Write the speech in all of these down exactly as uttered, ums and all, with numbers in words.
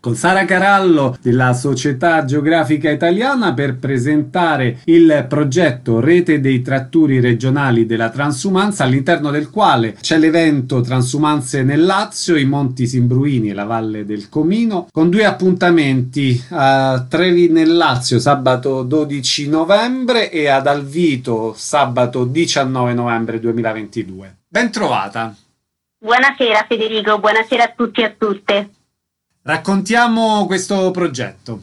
con Sara Carallo della Società Geografica Italiana per presentare il progetto Rete dei Tratturi Regionali della Transumanza, all'interno del quale c'è l'evento Transumanze nel Lazio, i Monti Simbruini e la Valle del Comino, con due appuntamenti a Trevi nel Lazio sabato dodici novembre e ad Alvito sabato diciannove novembre duemilaventidue. Ben trovata! Buonasera Federico, buonasera a tutti e a tutte. Raccontiamo questo progetto.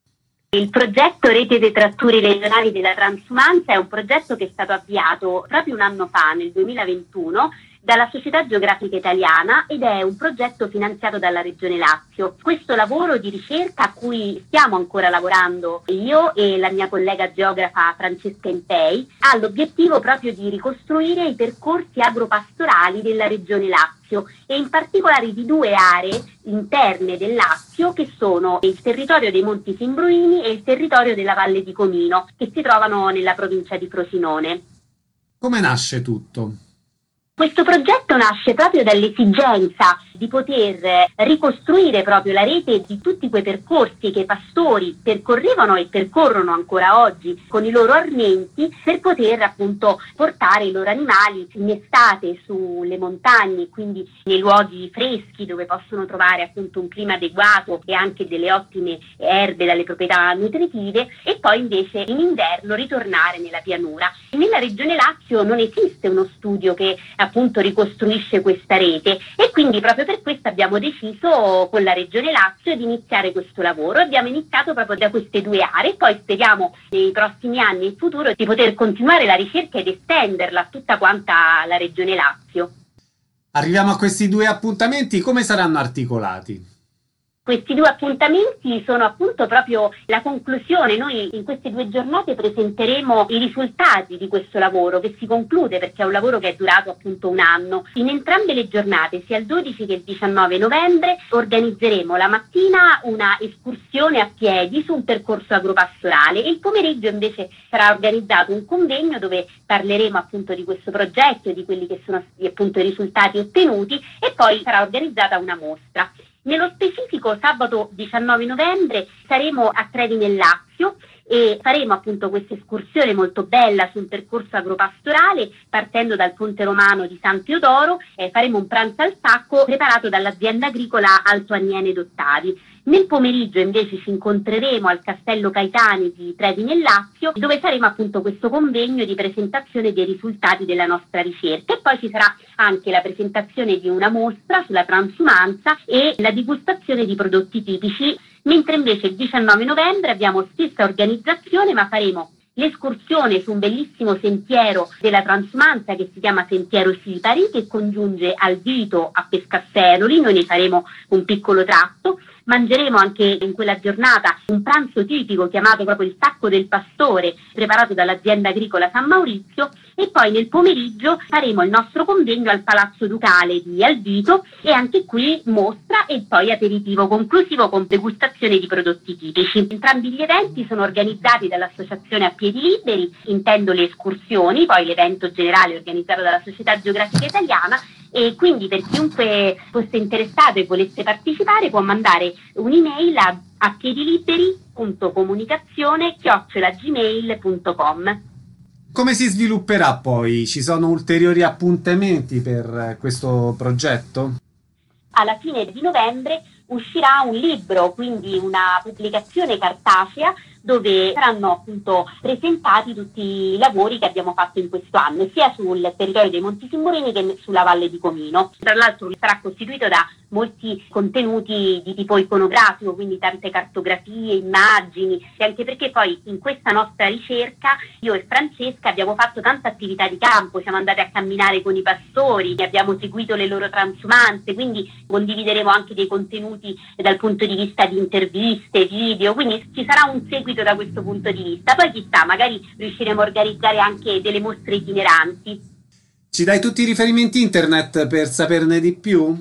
Il progetto Rete dei Tratturi Regionali della Transumanza è un progetto che è stato avviato proprio un anno fa, nel duemilaventuno, dalla Società Geografica Italiana ed è un progetto finanziato dalla Regione Lazio. Questo lavoro di ricerca a cui stiamo ancora lavorando io e la mia collega geografa Francesca Impei ha l'obiettivo proprio di ricostruire i percorsi agropastorali della Regione Lazio e in particolare di due aree interne del Lazio che sono il territorio dei Monti Simbruini e il territorio della Valle di Comino, che si trovano nella provincia di Frosinone. Come nasce tutto? Questo progetto nasce proprio dall'esigenza di poter ricostruire proprio la rete di tutti quei percorsi che i pastori percorrevano e percorrono ancora oggi con i loro armenti per poter appunto portare i loro animali in estate sulle montagne, quindi nei luoghi freschi dove possono trovare appunto un clima adeguato e anche delle ottime erbe dalle proprietà nutritive, e poi invece in inverno ritornare nella pianura. Nella regione Lazio non esiste uno studio che appunto ricostruisce questa rete e quindi proprio per questo abbiamo deciso con la Regione Lazio di iniziare questo lavoro. Abbiamo iniziato proprio da queste due aree, poi speriamo nei prossimi anni e in futuro di poter continuare la ricerca ed estenderla a tutta quanta la Regione Lazio. Arriviamo a questi due appuntamenti, come saranno articolati? Questi due appuntamenti sono appunto proprio la conclusione. Noi in queste due giornate presenteremo i risultati di questo lavoro che si conclude perché è un lavoro che è durato appunto un anno. In entrambe le giornate, sia il dodici che il diciannove novembre, organizzeremo la mattina una escursione a piedi su un percorso agropastorale e il pomeriggio invece sarà organizzato un convegno dove parleremo appunto di questo progetto e di quelli che sono appunto i risultati ottenuti, e poi sarà organizzata una mostra. Nello specifico, sabato diciannove novembre saremo a Trevi nel Lazio e faremo appunto questa escursione molto bella su un percorso agropastorale partendo dal Ponte Romano di San Teodoro. Eh, faremo un pranzo al sacco preparato dall'azienda agricola Alto Aniene d'Ottavi. Nel pomeriggio invece ci incontreremo al Castello Caetani di Trevi nel Lazio, dove faremo appunto questo convegno di presentazione dei risultati della nostra ricerca, e poi ci sarà anche la presentazione di una mostra sulla transumanza e la degustazione di prodotti tipici, mentre invece il diciannove novembre abbiamo stessa organizzazione, ma faremo l'escursione su un bellissimo sentiero della transumanza che si chiama Sentiero Sipari, che congiunge Alvito a Pescasseroli. Noi ne faremo un piccolo tratto. Mangeremo anche in quella giornata un pranzo tipico chiamato proprio il Sacco del Pastore, preparato dall'azienda agricola San Maurizio, e poi nel pomeriggio faremo il nostro convegno al Palazzo Ducale di Alvito e anche qui mostra e poi aperitivo conclusivo con degustazione di prodotti tipici. Entrambi gli eventi sono organizzati dall'Associazione A Piedi Liberi, intendo le escursioni, poi l'evento generale organizzato dalla Società Geografica Italiana, e quindi per chiunque fosse interessato e volesse partecipare può mandare un'email a appiediliberi punto comunicazione chiocciola gmail punto com. Come si svilupperà poi? Ci sono ulteriori appuntamenti per questo progetto? Alla fine di novembre uscirà un libro, quindi una pubblicazione cartacea, dove saranno appunto presentati tutti i lavori che abbiamo fatto in questo anno, sia sul territorio dei Monti Simbruini che sulla Valle di Comino. Tra l'altro sarà costituito da molti contenuti di tipo iconografico, quindi tante cartografie, immagini, e anche perché poi in questa nostra ricerca io e Francesca abbiamo fatto tanta attività di campo, siamo andati a camminare con i pastori, abbiamo seguito le loro transumanze, quindi condivideremo anche dei contenuti dal punto di vista di interviste, video, quindi ci sarà un seguito da questo punto di vista. Poi chissà, magari riusciremo a organizzare anche delle mostre itineranti. Ci dai tutti i riferimenti internet per saperne di più?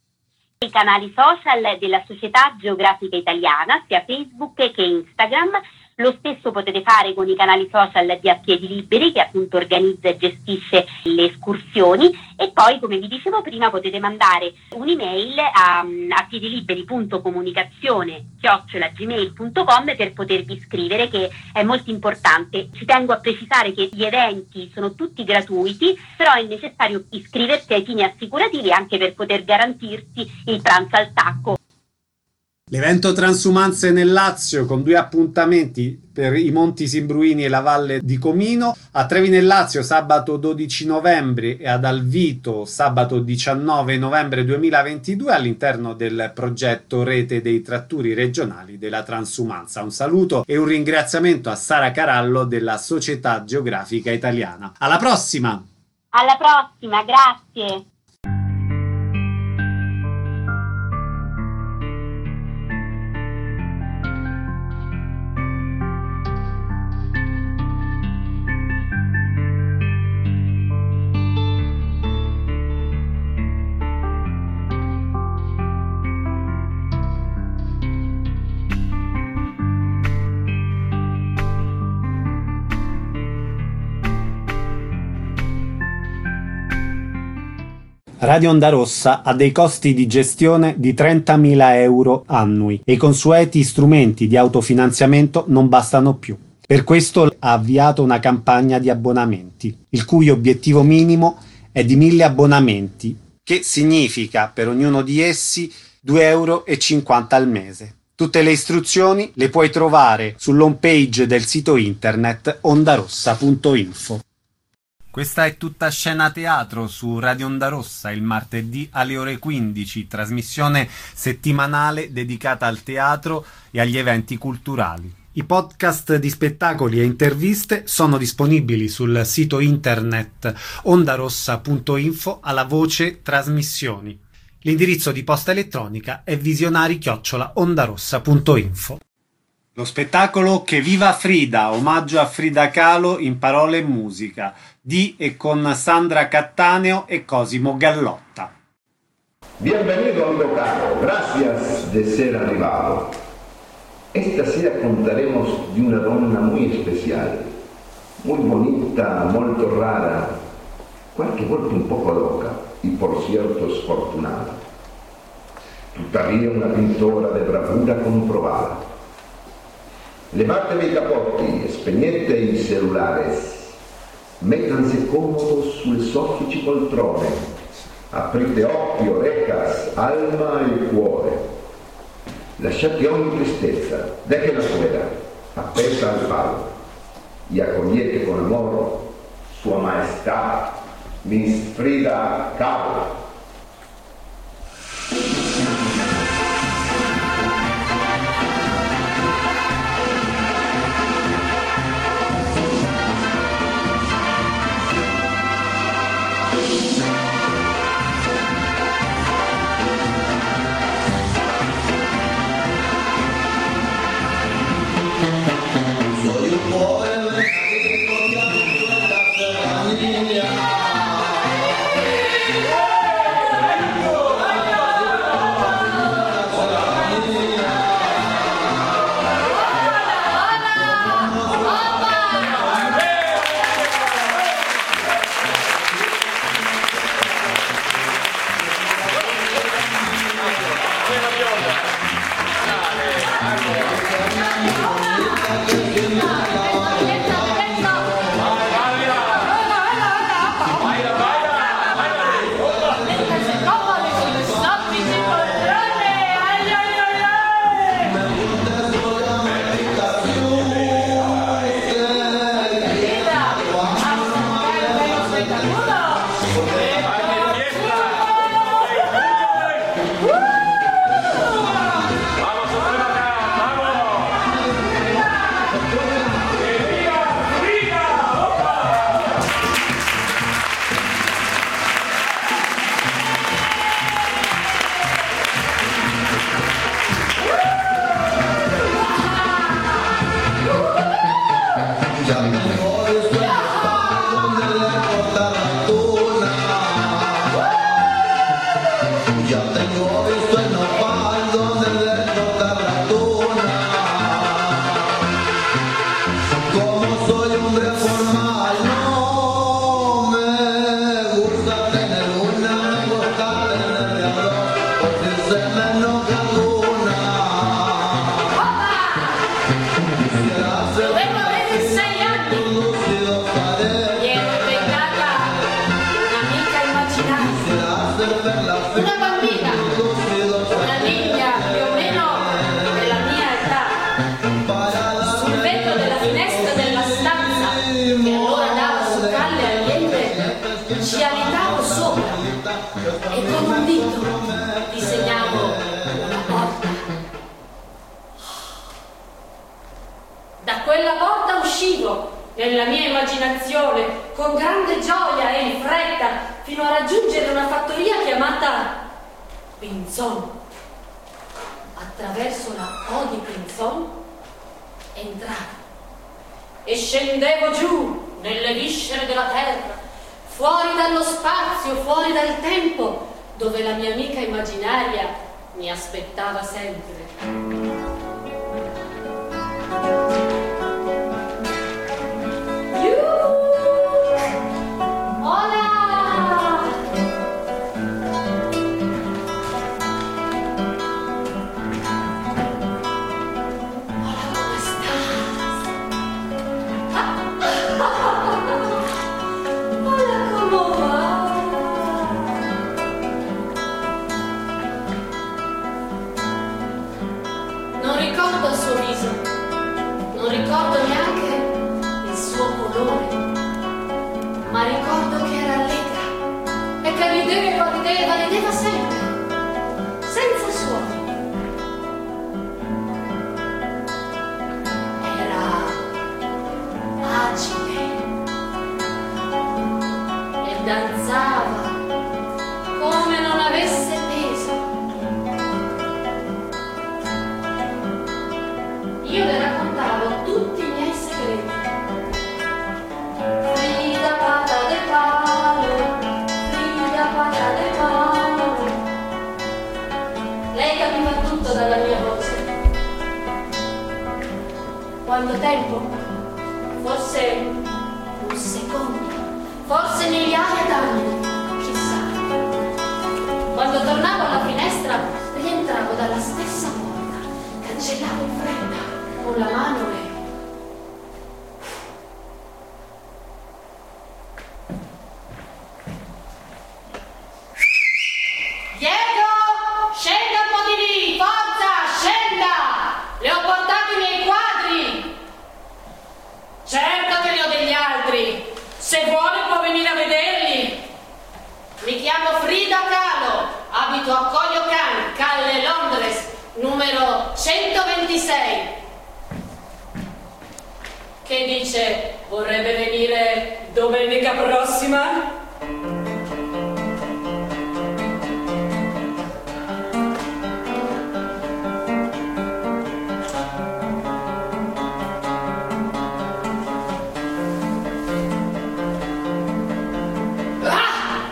I canali social della Società Geografica Italiana, sia Facebook che Instagram, Lo stesso potete fare con i canali social di A Piedi Liberi, che appunto organizza e gestisce le escursioni, e poi, come vi dicevo prima, potete mandare un'email a, a piediliberi punto comunicazione chiocciola gmail punto com per potervi iscrivere, che è molto importante. Ci tengo a precisare che gli eventi sono tutti gratuiti, però è necessario iscriversi ai fini assicurativi anche per poter garantirsi il pranzo al tacco. L'evento Transumanze nel Lazio, con due appuntamenti per i Monti Simbruini e la Valle di Comino, a Trevi nel Lazio sabato dodici novembre e ad Alvito sabato diciannove novembre duemilaventidue, all'interno del progetto Rete dei Tratturi Regionali della Transumanza. Un saluto e un ringraziamento a Sara Carallo della Società Geografica Italiana. Alla prossima! Alla prossima, grazie! Radio Onda Rossa ha dei costi di gestione di trentamila euro annui e i consueti strumenti di autofinanziamento non bastano più. Per questo ha avviato una campagna di abbonamenti, il cui obiettivo minimo è di mille abbonamenti, che significa per ognuno di essi due euro e cinquanta al mese. Tutte le istruzioni le puoi trovare sull'home page del sito internet ondarossa punto info. Questa è Tutta Scena Teatro su Radio Onda Rossa, il martedì alle ore quindici, trasmissione settimanale dedicata al teatro e agli eventi culturali. I podcast di spettacoli e interviste sono disponibili sul sito internet ondarossa punto info alla voce trasmissioni. L'indirizzo di posta elettronica è visionari chiocciola ondarossa punto info. Lo spettacolo Che viva Frida, omaggio a Frida Kahlo in parole e musica, di e con Sandra Cattaneo e Cosimo Gallotta. Bienvenido al local, gracias de ser arrivado. Esta sera contaremos de una donna muy especial, muy bonita, molto rara, qualche volta un poco loca y por cierto sfortunata. Tuttavia una pintora de bravura comprobada. Levatevi i capotti, spegnete i cellulares, métanse cómodos sul soffici poltrone, aprite occhi, orecchas, alma e cuore. Lasciate ogni tristezza, déjenla fuera, appesa al palo, y accogliete con amor Sua Maestà, Miss Frida Kahlo. Yeah. nella mia immaginazione, con grande gioia e in fretta, fino a raggiungere una fattoria chiamata Pinzon. Attraverso la O di Pinzon entravo e scendevo giù nelle viscere della terra, fuori dallo spazio, fuori dal tempo, dove la mia amica immaginaria mi aspettava sempre. Non ricordo neanche il suo colore, ma ricordo che era allegra e che rideva, rideva, rideva sempre, senza suoni. Era agile e danzava come non avesse peso. Io le raccontavo tutti i miei segreti. Frida pata del palo, Frida pata del palo. Lei capiva tutto dalla mia voce. Quanto tempo? Forse un secondo, forse migliaia d'anni, chissà. Quando tornavo alla finestra, rientravo dalla stessa porta, cancellavo in fretta con la mano e... Diego! Scenda un po' di lì! Forza! Scenda! Le ho portato i miei quadri! Certo che ne ho degli altri! Se vuole può venire a vederli! Mi chiamo Frida Kahlo, abito a Coyoacán, Calle Londres, numero centoventisei. Che dice, vorrebbe venire domenica prossima? Ah!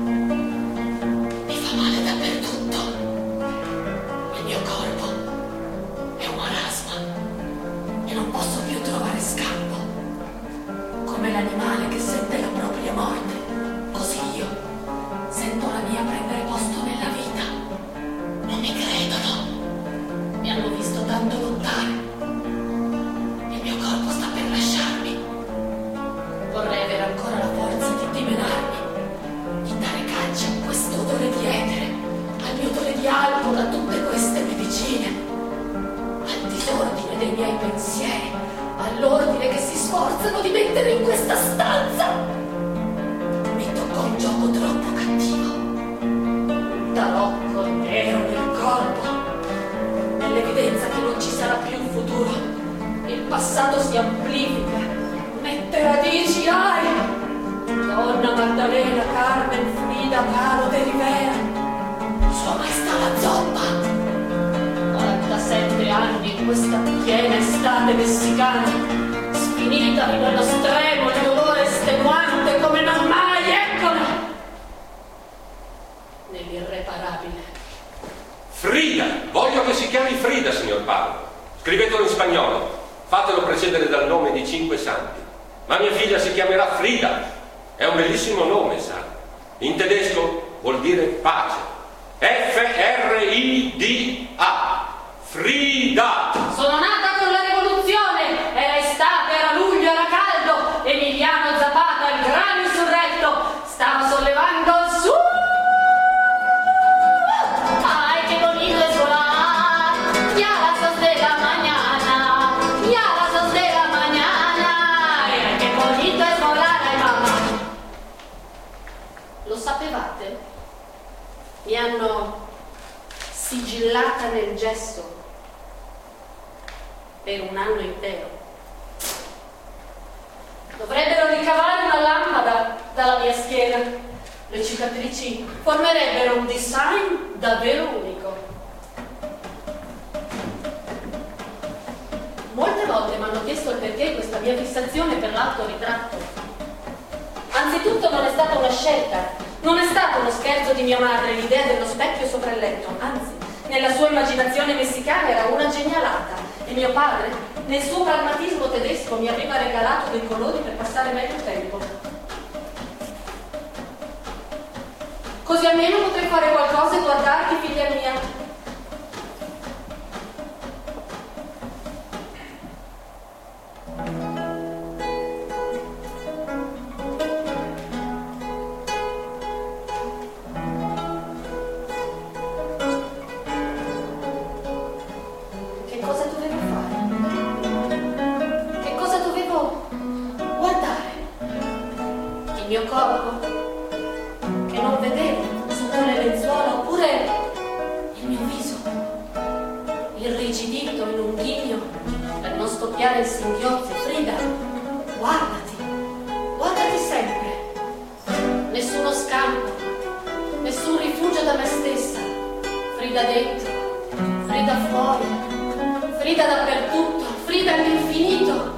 Mi fa male dappertutto. Il mio corpo è un marasma e non posso più trovare scampo. Come l'animale che sente la propria morte, così io sento la mia prendere posto nella vita. Non mi credono. Mi hanno visto tanto lottare. Il mio corpo sta per lasciarmi. Vorrei avere ancora la forza di dimenarmi, di dare caccia a questo odore di etere, al mio odore di alcol, a tutte queste medicine, al disordine dei miei pensieri, all'ordine che si sforzano di mettere in questa stanza. Mi toccò un gioco troppo cattivo. Un tarocco nero nel corpo, nell'evidenza che non ci sarà più un futuro. Il passato si amplifica, mette radici, ai! Donna Maddalena, Carmen, Frida Kahlo de Rivera, Sua Maestà la Zoppa. quarantasette anni in questa piena estate messicana, sfinita fino allo stremo, il dolore estenuante come non mai, eccola! Nell'irreparabile. Frida! Voglio che si chiami Frida, signor Paolo. Scrivetelo in spagnolo. Fatelo precedere dal nome di cinque santi. Ma mia figlia si chiamerà Frida. È un bellissimo nome, sa. In tedesco vuol dire pace. F R I D A. Frida! Sono nata con la rivoluzione, era estate, era luglio, era caldo, Emiliano Zapata, il gran insurretto, stava sollevando il su. Ay, che bonito es volar, ya las dos de la mañana, ya las dos de la mañana, ay, che bonito es volar, ay mamma. Lo sapevate? Mi hanno sigillata nel gesso per un anno intero. Dovrebbero ricavare una lampada dalla mia schiena. Le cicatrici formerebbero un design davvero unico. Molte volte mi hanno chiesto il perché di questa mia fissazione per l'autoritratto. Anzitutto non è stata una scelta, non è stato uno scherzo di mia madre l'idea dello specchio sopra il letto, anzi, nella sua immaginazione messicana era una genialata e mio padre, nel suo pragmatismo tedesco, mi aveva regalato dei colori per passare meglio il tempo. Così almeno potrei fare qualcosa e guardarti, figlia mia. Il mio corpo, che non vedevo sotto le lenzuola, oppure il mio viso, irrigidito in un ghigno per non scoppiare in singhiozzi. Frida, guardati, guardati sempre. Nessuno scampo, nessun rifugio da me stessa. Frida dentro, Frida fuori, Frida dappertutto, Frida all'infinito.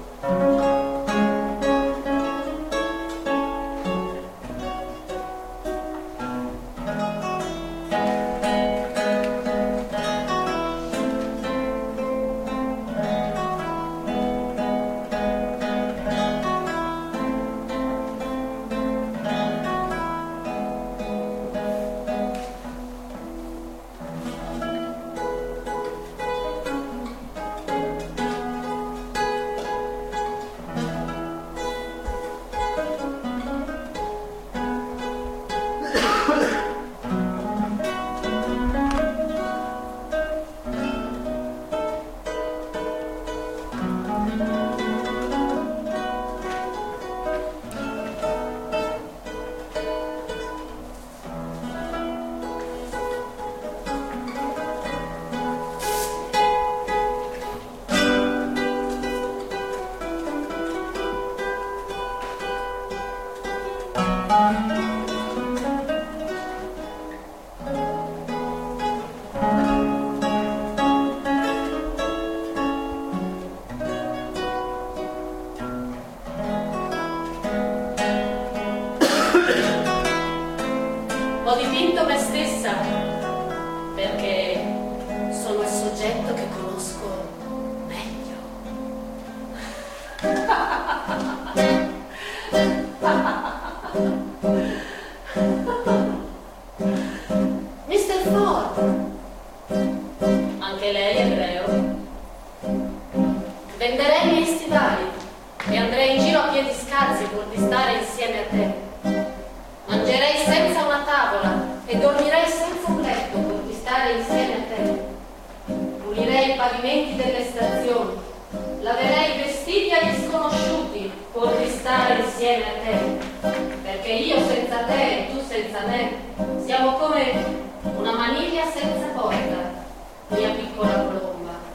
Ho dipinto me stessa perché sono il soggetto che conosco meglio. mister Ford, anche lei è ebreo. Venderei i miei stivali e andrei in giro a piedi scalzi pur di stare insieme a te. Mangerei senza una tavola e dormirei senza un letto pur di stare insieme a te. Pulirei i pavimenti delle stazioni, laverei i vestiti agli sconosciuti pur di stare insieme a te. Perché io senza te e tu senza me siamo come una maniglia senza porta, mia piccola colomba.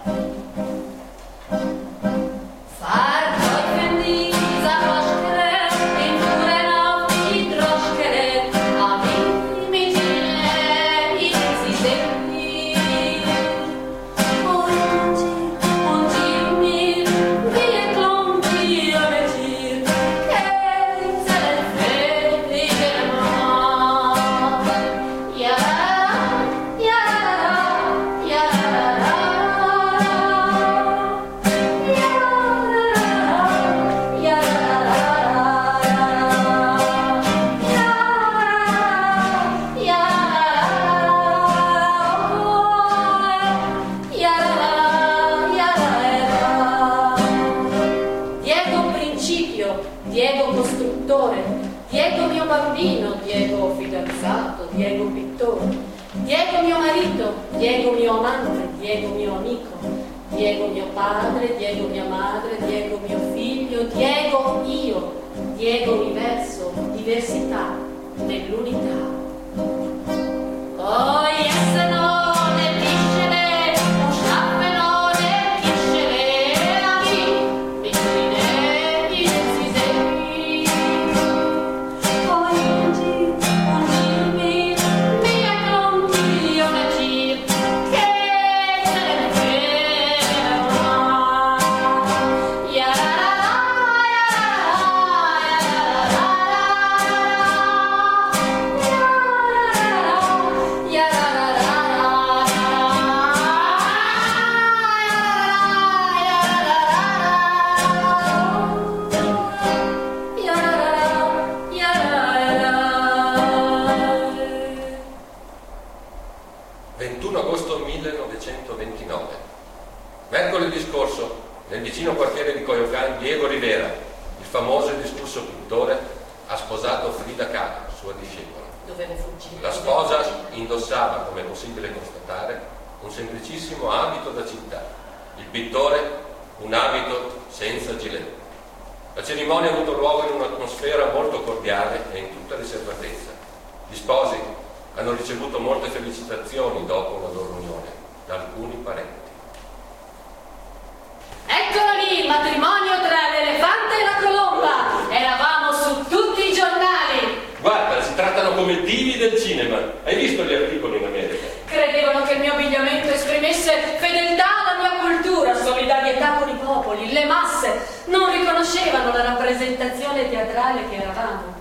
Diego costruttore, Diego mio bambino, Diego fidanzato, Diego pittore, Diego mio marito, Diego mio amante, Diego mio amico, Diego mio padre, Diego mia madre, Diego mio figlio, Diego io, Diego universo, diversità nell'unità. Oh yes no. Thank you. ventinove. Mercoledì scorso, nel vicino quartiere di Coyoacán, Diego Rivera, il famoso e discusso pittore, ha sposato Frida Kahlo, sua discepola. Dovevo fuggire. La sposa indossava, come è possibile constatare, un semplicissimo abito da città. Il pittore un abito senza gilet. La cerimonia ha avuto luogo in un'atmosfera molto cordiale e in tutta riservatezza. Gli sposi hanno ricevuto molte felicitazioni dopo la loro unione da alcuni parenti. Eccolo lì, il matrimonio tra l'elefante e la colomba! Eravamo su tutti i giornali! Guarda, si trattano come divi del cinema. Hai visto gli articoli in America? Credevano che il mio abbigliamento esprimesse fedeltà alla mia cultura, solidarietà con i popoli, le masse. Non riconoscevano la rappresentazione teatrale che eravamo.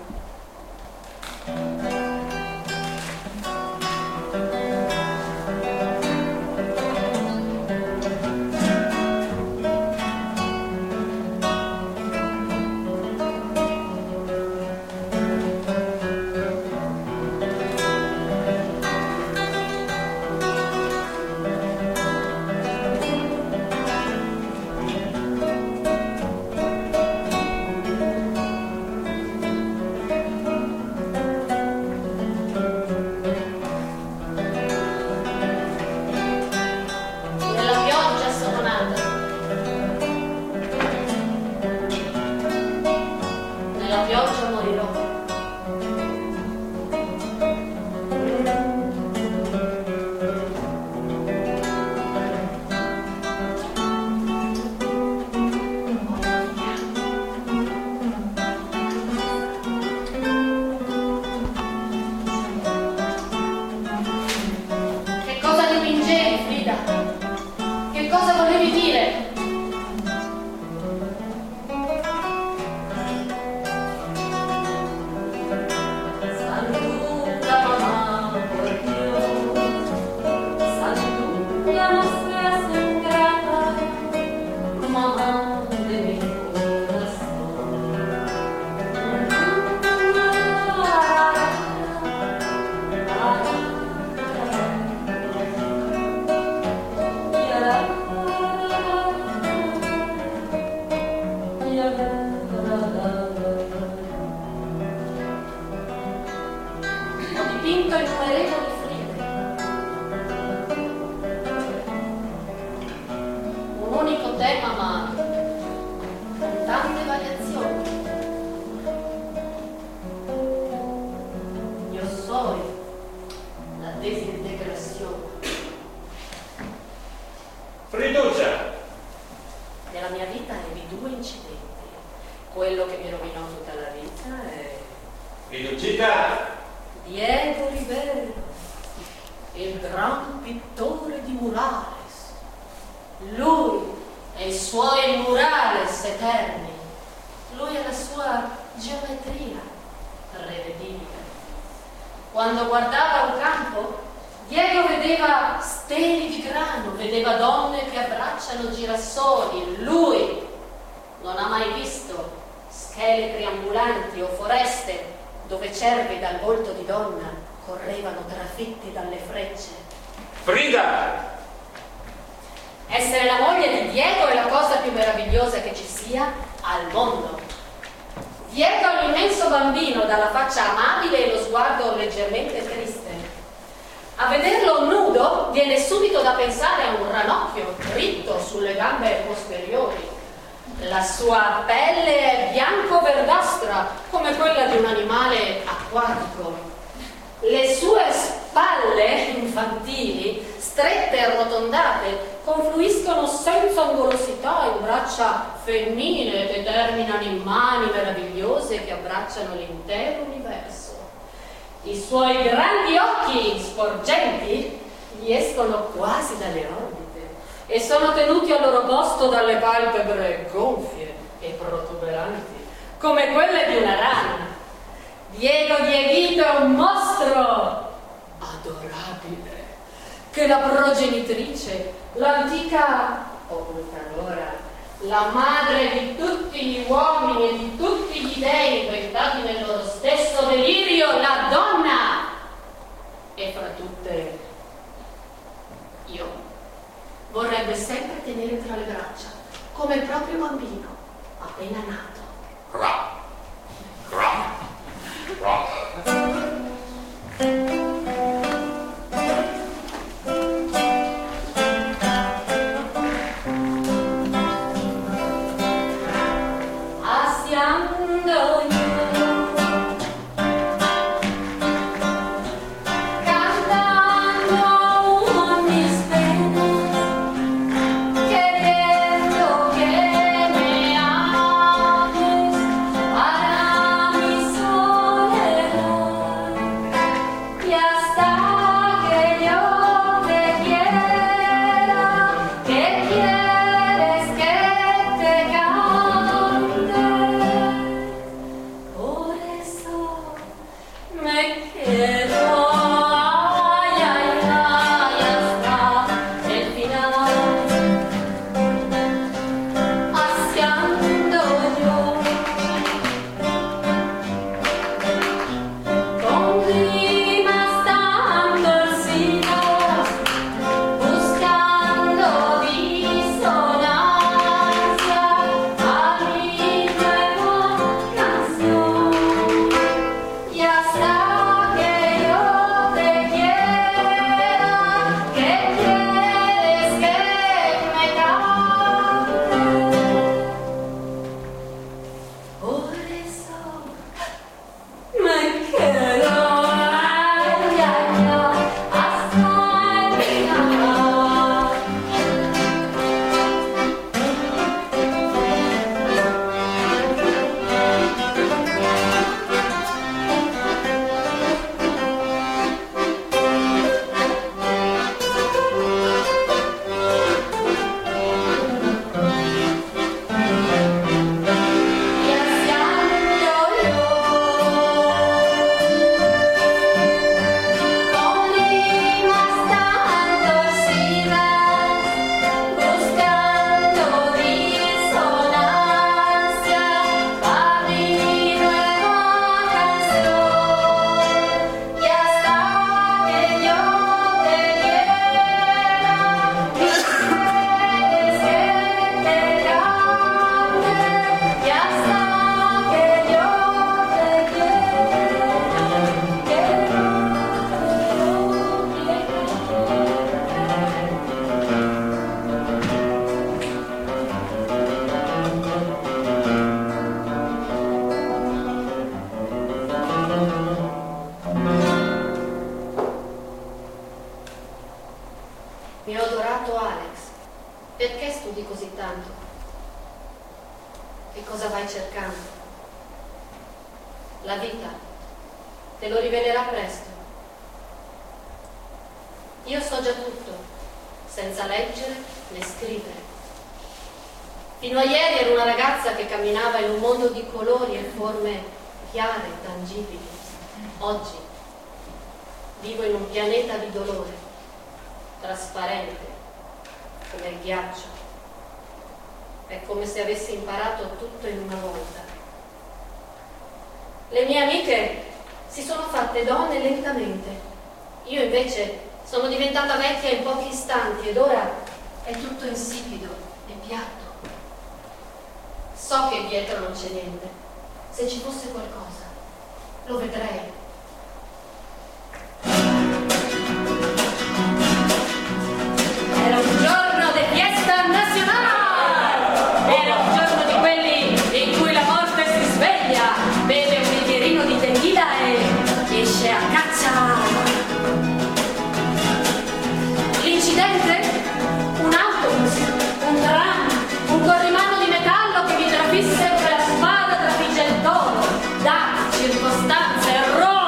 Quando guardava un campo, Diego vedeva steli di grano, vedeva donne che abbracciano girasoli. Lui non ha mai visto scheletri ambulanti o foreste dove cervi dal volto di donna correvano trafitti dalle frecce. Frida! Essere la moglie di Diego è la cosa più meravigliosa che ci sia al mondo. Diego è un immenso bambino dalla faccia amabile e lo sguardo leggermente triste. A vederlo nudo viene subito da pensare a un ranocchio dritto sulle gambe posteriori. La sua pelle è bianco-verdastra come quella di un animale acquatico. Le sue spalle infantili, strette e arrotondate, confluiscono senza angolosità in braccia femminili che terminano in mani meravigliose che abbracciano l'intero universo. I suoi grandi occhi sporgenti gli escono quasi dalle orbite e sono tenuti al loro posto dalle palpebre gonfie e protuberanti, come quelle di una rana. Diego Dieguito è un mostro adorabile che la progenitrice, l'antica, o talora, la madre di tutti gli uomini e di tutti gli dei inventati nel loro stesso delirio, la donna, e fra tutte io, vorrebbe sempre tenere tra le braccia, come il proprio bambino, appena nato. Ra. Ra. Ra. Mio adorato Alex, perché studi così tanto? Che cosa vai cercando? La vita te lo rivelerà presto. Io so già tutto, senza leggere né scrivere. Fino a ieri ero una ragazza che camminava in un mondo di colori e forme chiare e tangibili. Oggi vivo in un pianeta di dolore, trasparente come il ghiaccio. È come se avessi imparato tutto in una volta. Le mie amiche si sono fatte donne lentamente. Io invece sono diventata vecchia in pochi istanti ed ora è tutto insipido e piatto. So che dietro non c'è niente. Se ci fosse qualcosa, lo vedrei. Era un giorno di fiesta nazionale! Era un giorno di quelli in cui la morte si sveglia, beve un bicchierino di tequila e esce a caccia. L'incidente? Un autobus, un tram, un corrimano di metallo che mi trafisse per la spada trafigge il toro, dati, circostanze, errori.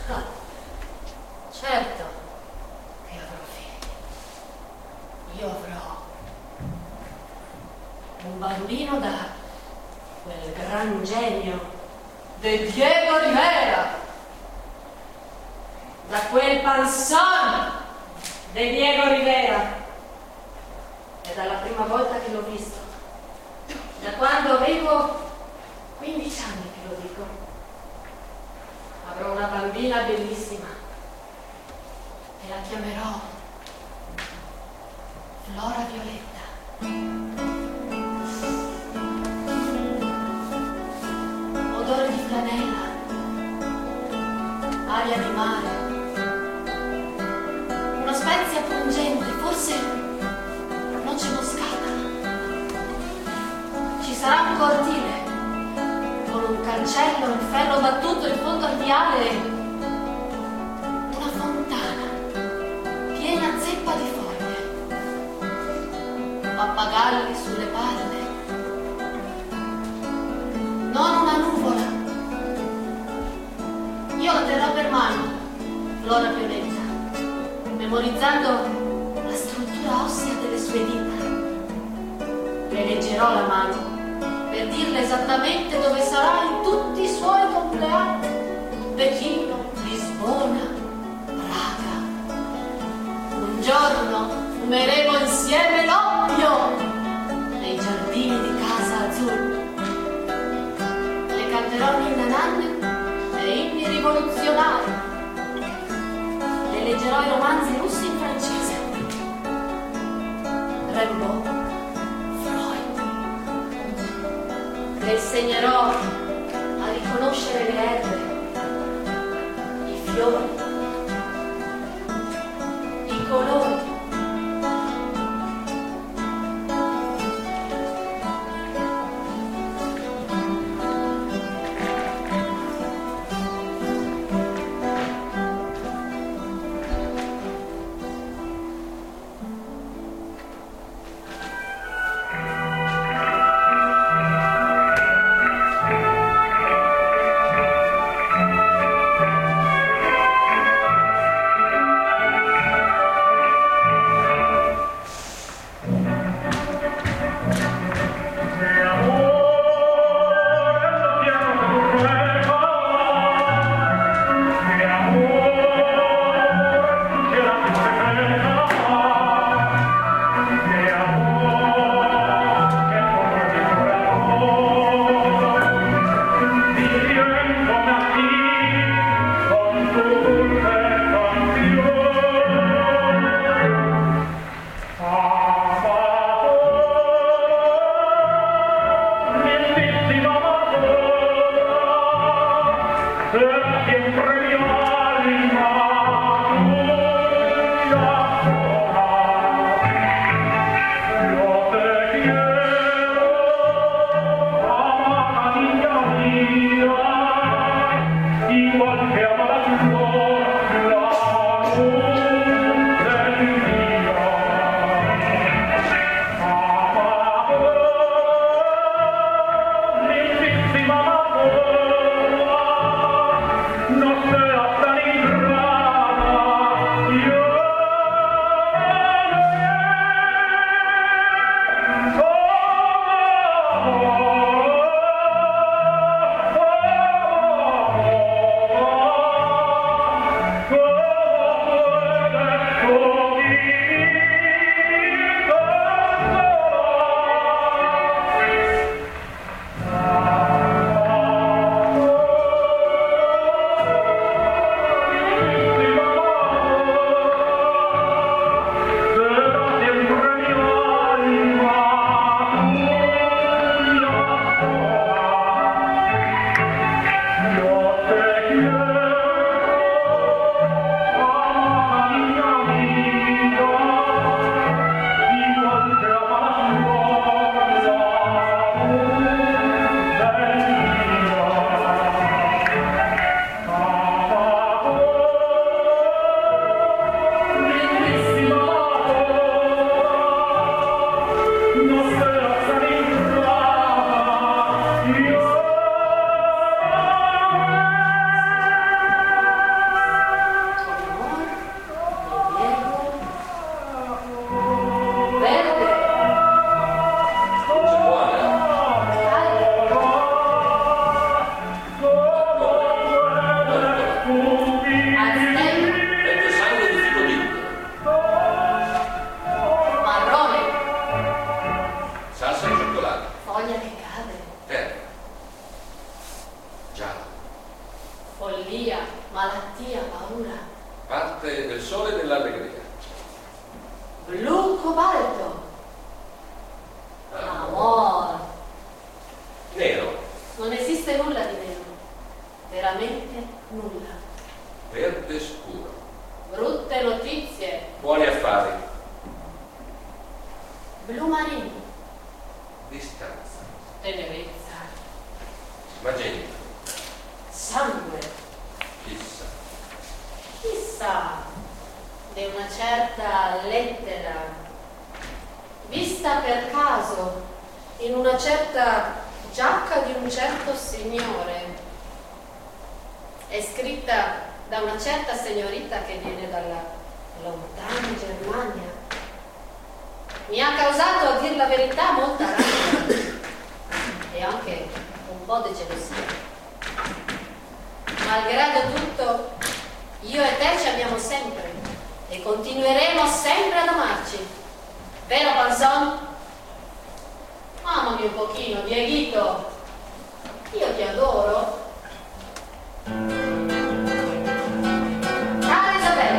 Certo che avrò figli. Io avrò un bambino da quel gran genio de Diego Rivera, da quel panzone de Diego Rivera. È dalla prima volta che l'ho visto, da quando avevo quindici anni che lo dico. Avrò una bambina bellissima e la chiamerò Flora Violetta. Odore di flanella, aria di mare, una spezia pungente, forse noce moscata. Ci sarà un cortile con un cancello in ferro battuto in fondo al viale, una fontana piena zeppa di foglie, pappagalli sulle palle, non una nuvola. Io la terrò per mano, Flora Violetta, memorizzando la struttura ossea delle sue dita. Le leggerò la mano per dirle esattamente dove sarà in tutti i suoi compleanni: Pechino, Lisbona, Praga. Un giorno fumeremo insieme l'oppio nei giardini di Casa Azzurra. Le canterò ninna nanne e inni rivoluzionari. Le leggerò i romanzi russi in francese. Rimbaud, le insegnerò a riconoscere le erbe, i fiori, i colori. Oh follia, malattia, paura. Parte del sole e dell'allegria. Blu cobalto. Amor. Nero. Non esiste nulla di nero. Veramente nulla. Verde scuro. Brutte notizie. Buoni affari. Blu marino. Distanza. Tenerezza. Magenta. Sangue. Chissà. Chissà, di una certa lettera, vista per caso in una certa giacca di un certo signore, è scritta da una certa signorita che viene dalla lontana Germania. Mi ha causato, a dir la verità, molta rabbia e anche un po' di gelosia. Malgrado tutto, io e te ci amiamo sempre e continueremo sempre ad amarci. Vero, Panzon? Amami un pochino, Dieguito. Io ti adoro. Cara Isabella,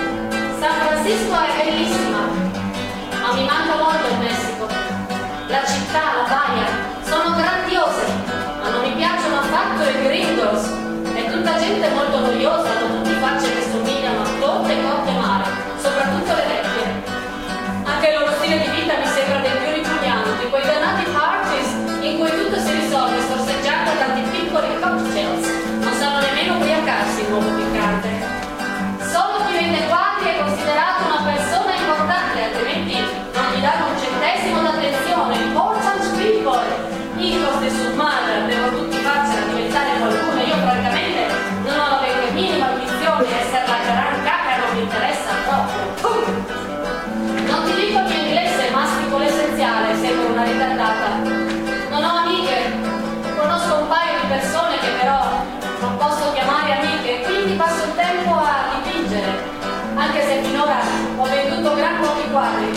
San Francisco è bellissima, ma mi manca molto il Messico. La città, la baia, sono grandiose, ma non mi piacciono affatto i gringos. È tutta gente molto noiosa, hanno tutti facce che somigliano a torte cotte mare, soprattutto le vecchie. Anche il loro stile di vita mi sembra dei più ripugnanti, quei dannati parties in cui tutto si risolve sorseggiando tanti piccoli cocktails. Non sanno nemmeno ubriacarsi in modo piccante. Solo chi vende quadri è considerato una persona importante, altrimenti non gli danno un centesimo d'attenzione. Important people! I costi sul mare, devo tutti farcela diventare qualcuno. Io francamente non ho la benché minima ambizione di essere la gran cacca, non mi interessa proprio. Uh! Non ti dico che in inglese mastico l'essenziale, sembro una ritardata. Non ho amiche, conosco un paio di persone che però non posso chiamare amiche, quindi passo il tempo a dipingere, anche se finora ho venduto gran pochi quadri.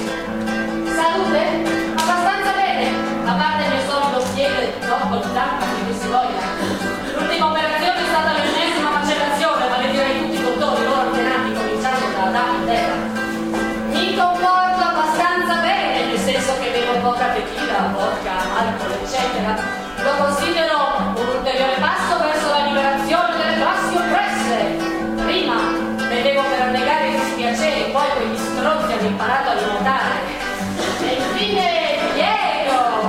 Salute? Abbastanza bene, a parte il mio solido piede troppo il zampa, che si voglia. L'ultima operazione è stata l'ennesima macellazione, maledire tutti i dottori loro ordenati, cominciando da Adamo in terra. Mi comporto abbastanza bene, nel senso che bevo poca tequila, vodka, alcol, eccetera. Lo considero un ulteriore passo verso la liberazione delle classi oppresse. Prima bevevo per annegare i dispiaceri, poi quegli stronzi hanno imparato a nuotare. E infine Diego,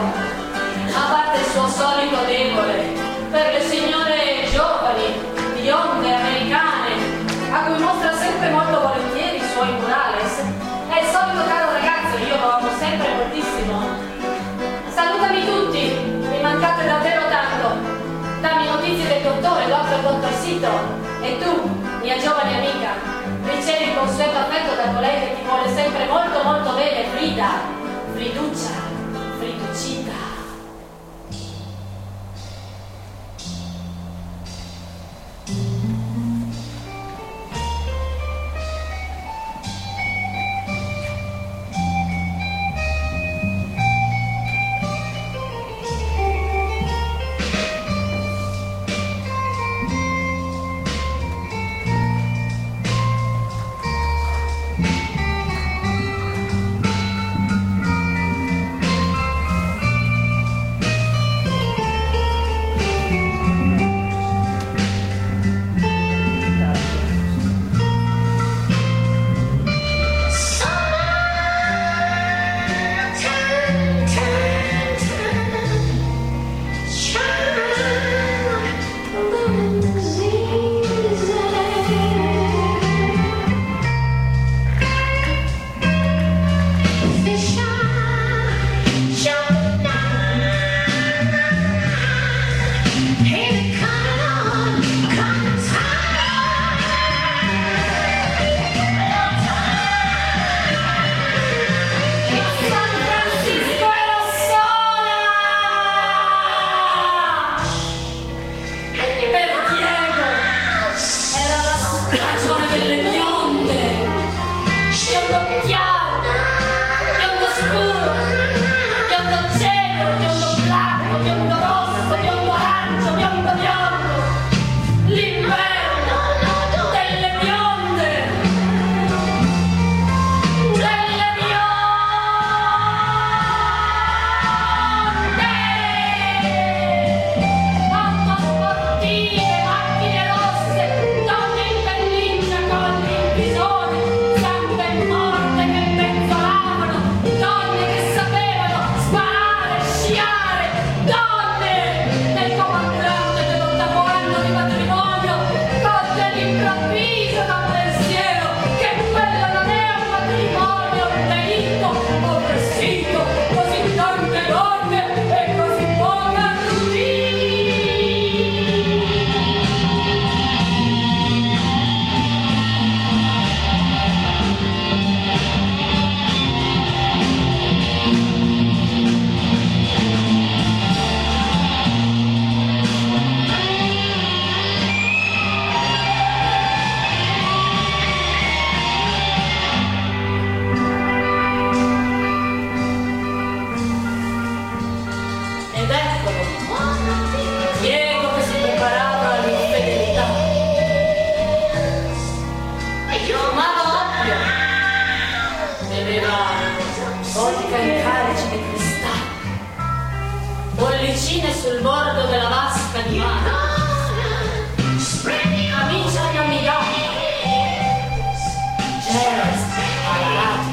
a parte il suo solito debole per le signore giovani, bionde, americane, a cui mostra sempre molto volentieri i suoi murales. È il solito caro ragazzo, io lo amo sempre moltissimo. Salutami tutti, mi mancate davvero tanto. Dammi notizie del dottore, doctor Dottorsito. E tu, mia giovane amica, ricevi il consueto affetto da colei che ti vuole sempre molto molto bene, Frida. Friduccia, Friducita. piedi sul bordo della vasca di mare. Camicia di amiglioni. Jazz ballati.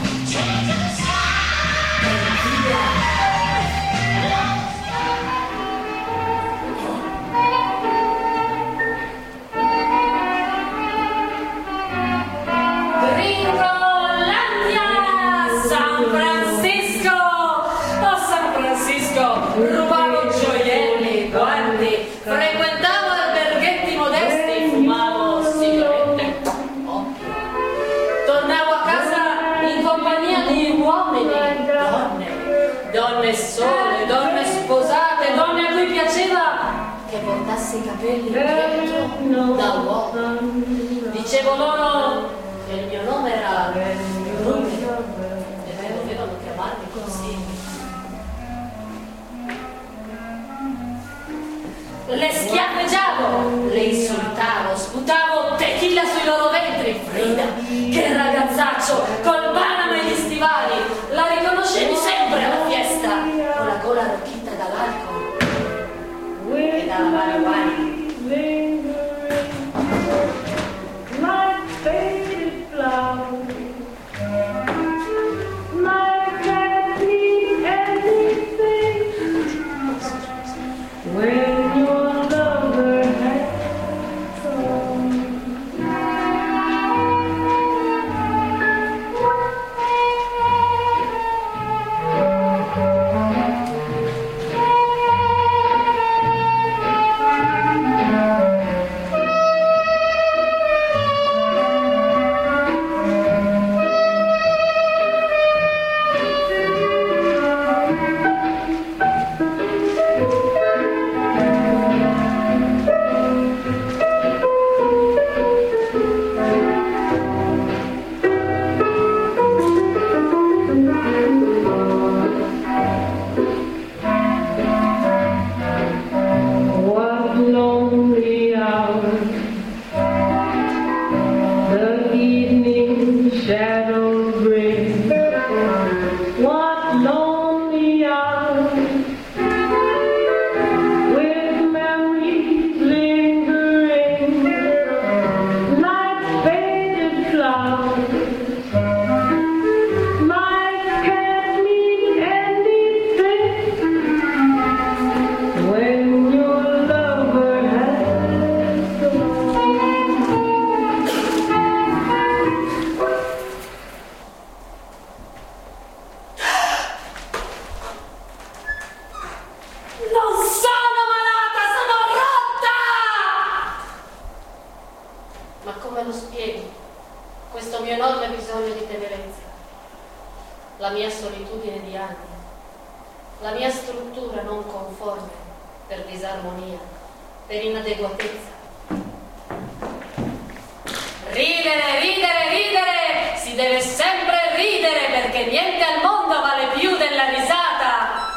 Rubavo gioielli, guanti, frequentavo alberghetti modesti, fumavo sigarette, oppio. Tornavo a casa in compagnia di uomini, donne, donne sole, donne sposate, donne a cui piaceva che portassi i capelli indietro da uomo. Dicevo loro che il mio nome era Rumi e che dovevano chiamarmi così. Le schiaffeggiavo, le insultavo, sputavo tequila sui loro ventri. Frida, che ragazzaccio, col Panama e gli stivali. La riconoscevi sempre alla fiesta, con la gola arricchita dall'alcol e dalla marijuana. La mia solitudine di anni, la mia struttura non conforme per disarmonia, per inadeguatezza. Ridere, ridere, ridere! Si deve sempre ridere perché niente al mondo vale più della risata!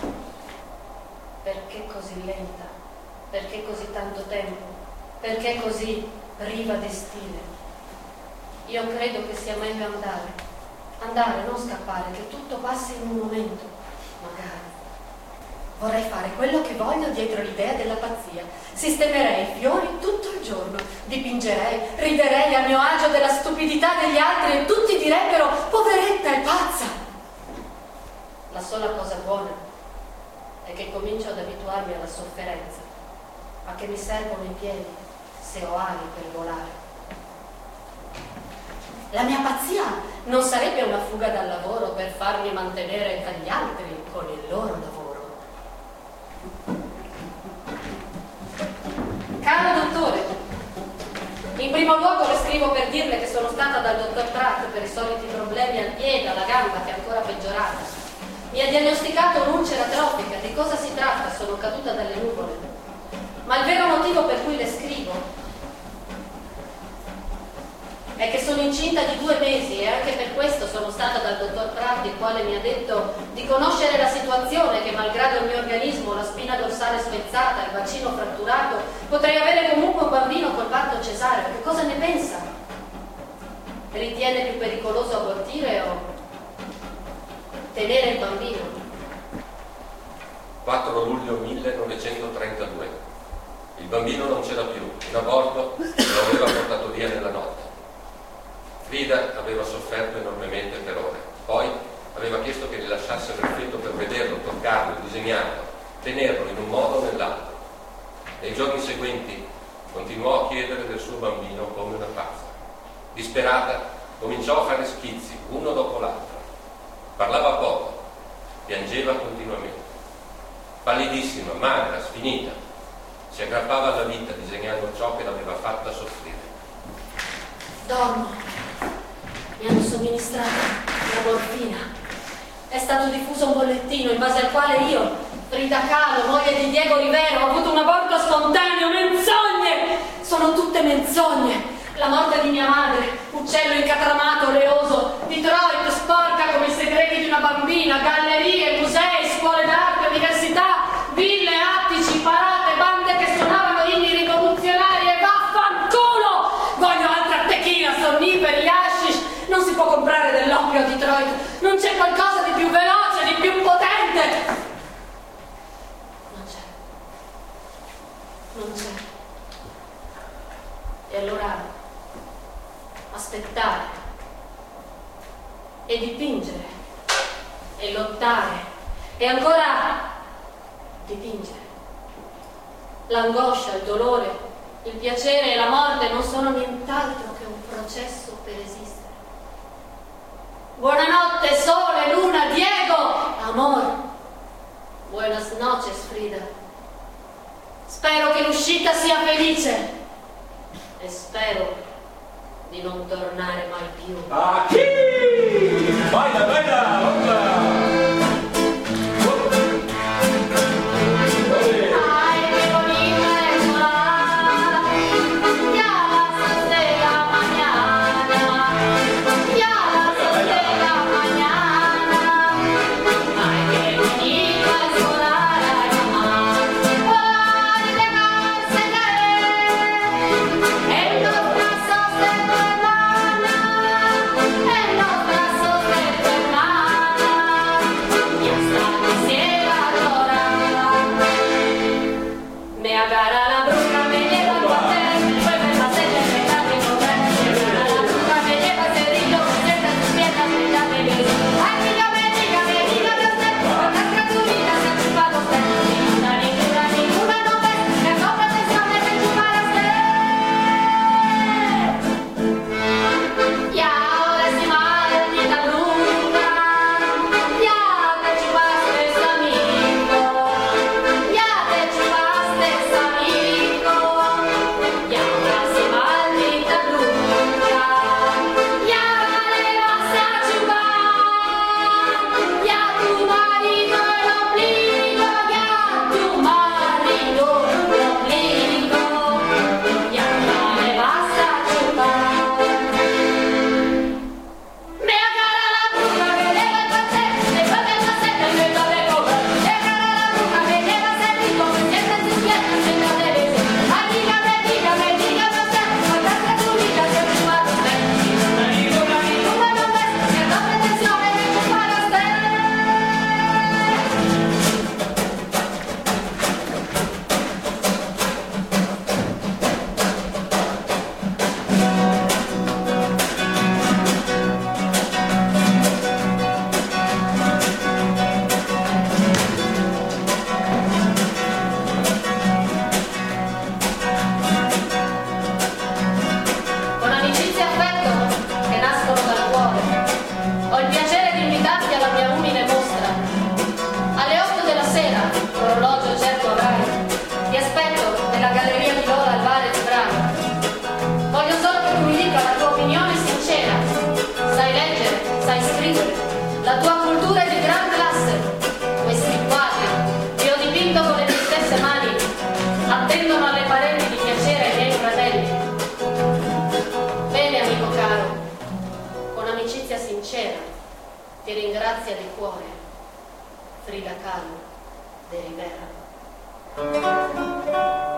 Perché così lenta? Perché così tanto tempo? Perché così priva di stile? Io credo che sia meglio andare. Andare, non scappare, che tutto passi in un momento, magari. Vorrei fare quello che voglio dietro l'idea della pazzia. Sistemerei i fiori tutto il giorno, dipingerei, riderei a mio agio della stupidità degli altri e tutti direbbero: poveretta, è pazza. La sola cosa buona è che comincio ad abituarmi alla sofferenza, a che mi servono i piedi se ho ali per volare. La mia pazzia non sarebbe una fuga dal lavoro per farmi mantenere dagli altri con il loro lavoro. Caro dottore, in primo luogo le scrivo per dirle che sono stata dal dottor Pratt per i soliti problemi al piede, alla gamba, che è ancora peggiorata. Mi ha diagnosticato un'ulcera trofica. Di cosa si tratta? Sono caduta dalle nuvole. Ma il vero motivo per cui le scrivo è che sono incinta di due mesi e anche per questo sono stata dal dottor Pratt, il quale mi ha detto di conoscere la situazione, che malgrado il mio organismo, la spina dorsale spezzata, il bacino fratturato, potrei avere comunque un bambino col parto cesareo. Che cosa ne pensa? Ritiene più pericoloso abortire o tenere il bambino? quattro luglio millenovecentotrentadue. Il bambino non c'era più, un aborto lo aveva portato via nella notte. Frida aveva sofferto enormemente per ore, poi aveva chiesto che gli lasciassero il feto per vederlo, toccarlo, disegnarlo, tenerlo in un modo o nell'altro. Nei giorni seguenti continuò a chiedere del suo bambino come una pazza. Disperata, cominciò a fare schizzi, uno dopo l'altro. Parlava poco, piangeva continuamente. Pallidissima, magra, sfinita, si aggrappava alla vita disegnando ciò che l'aveva fatta soffrire. Dormo. Mi hanno somministrato la morfina. È stato diffuso un bollettino in base al quale io, Frida Kahlo, moglie di Diego Rivero, ho avuto un aborto spontaneo. Menzogne! Sono tutte menzogne. La morte di mia madre, uccello incatramato, oleoso, Detroit sporca come i segreti di una bambina, gallerie, musei, scuole d'arte, università, ville, attici, parate, bande che suonavano inni rivoluzionari e vaffanculo! Voglio altra tequila, sonniferi, hashish, non si può comprare dell'oppio a Detroit, non c'è qualcosa di più veloce, di più potente! Non c'è. Non c'è. E allora aspettare e dipingere e lottare e ancora dipingere. L'angoscia, il dolore, il piacere e la morte non sono nient'altro che un processo per esistere. Buonanotte, sole, luna, Diego, amor. Buenas noches, Frida. Spero che l'uscita sia felice e spero di non tornare mai più. Ah, chi? Baila, baila, hola. Ay, qué bonita es la, ya las dos de la mañana, ya las dos de la mañana. Ay, qué bonita es volar a llamar, volar y dejarse caer en los brazos de tu hermana, en los brazos de tu hermana, y hasta que ciega llorar. Me agarra la bruja, me lleva al cuartel, me mueve la sella, me da de correr. Me agarra la bruja, me lleva ese río, me sienta en sus piernas, me da de beso. Ay, dígame, dígame, dígame usted, cuántas criaturitas se han chupado usted. Ninguna, ninguna, ninguna no ves, que con protección debe chupar a usted. Y ahora sí, maldita bruja, ya te chupaste ese amigo, ya te chupaste ese amigo. Y ahora sí, maldita bruja, y ahora le vas a chupar, y a tu marido el ombligo, y a tu marido el ombligo, y ahora le vas a chupar. Me agarra la bruja, me lleva al cuartel, me vuelve el macete, me da de comer. Me agarra la bruja, me lleva ese rico, me sienta en sus piernas, me da de beso. Ay, dígame, dígame, dígame usted, cuántas criaturitas se han chupado usted. Ninguna, ninguna, ninguna no ves, que con pretensión debe chupar a usted. Con amicizia e affetto che nascono dal cuore, ho il piacere di invitarti alla mia umile mostra. Alle otto della sera, orologio certo avrai, ti aspetto nella galleria di Lola Alvarez Bravo. Voglio solo che tu mi dica la tua opinione sincera. Sai leggere, sai scrivere, la tua cultura è di gran classe. Questi quadri, che ho dipinto con le mie stesse mani, attendono alle pareti di piacere ai miei fratelli. Bene, amico caro, con amicizia sincera, ti ringrazia di cuore, Frida Kahlo de Rivera.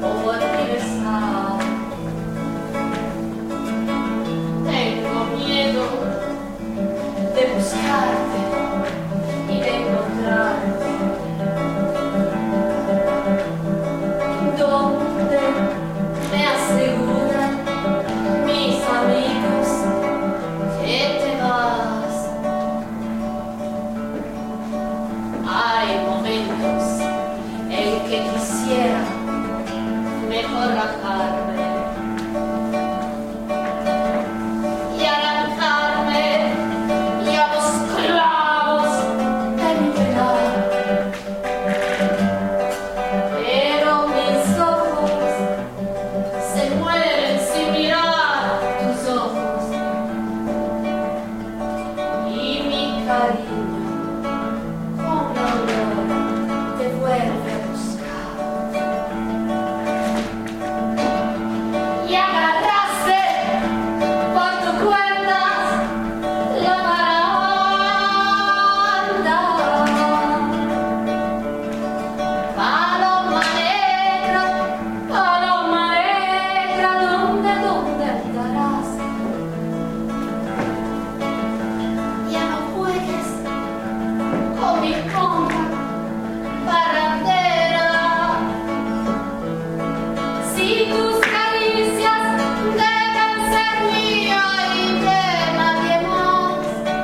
por regresar. Tengo miedo de buscarte y de encontrarte. Donde me aseguran mis amigos que te vas. Hay momentos en que quisiera mejor rajarme y arrancarme y a los clavos de mi penar. Pero mis ojos se mueren sin mirar tus ojos y mi cariño con la aurora te vuelve a buscar. Y agarraste por tu cuerda la baranda. Paloma negra, paloma negra, ¿dónde, dónde andarás? Ya no juegues con mi compra barrandera. Si tus caricias deben ser mías y de nadie más,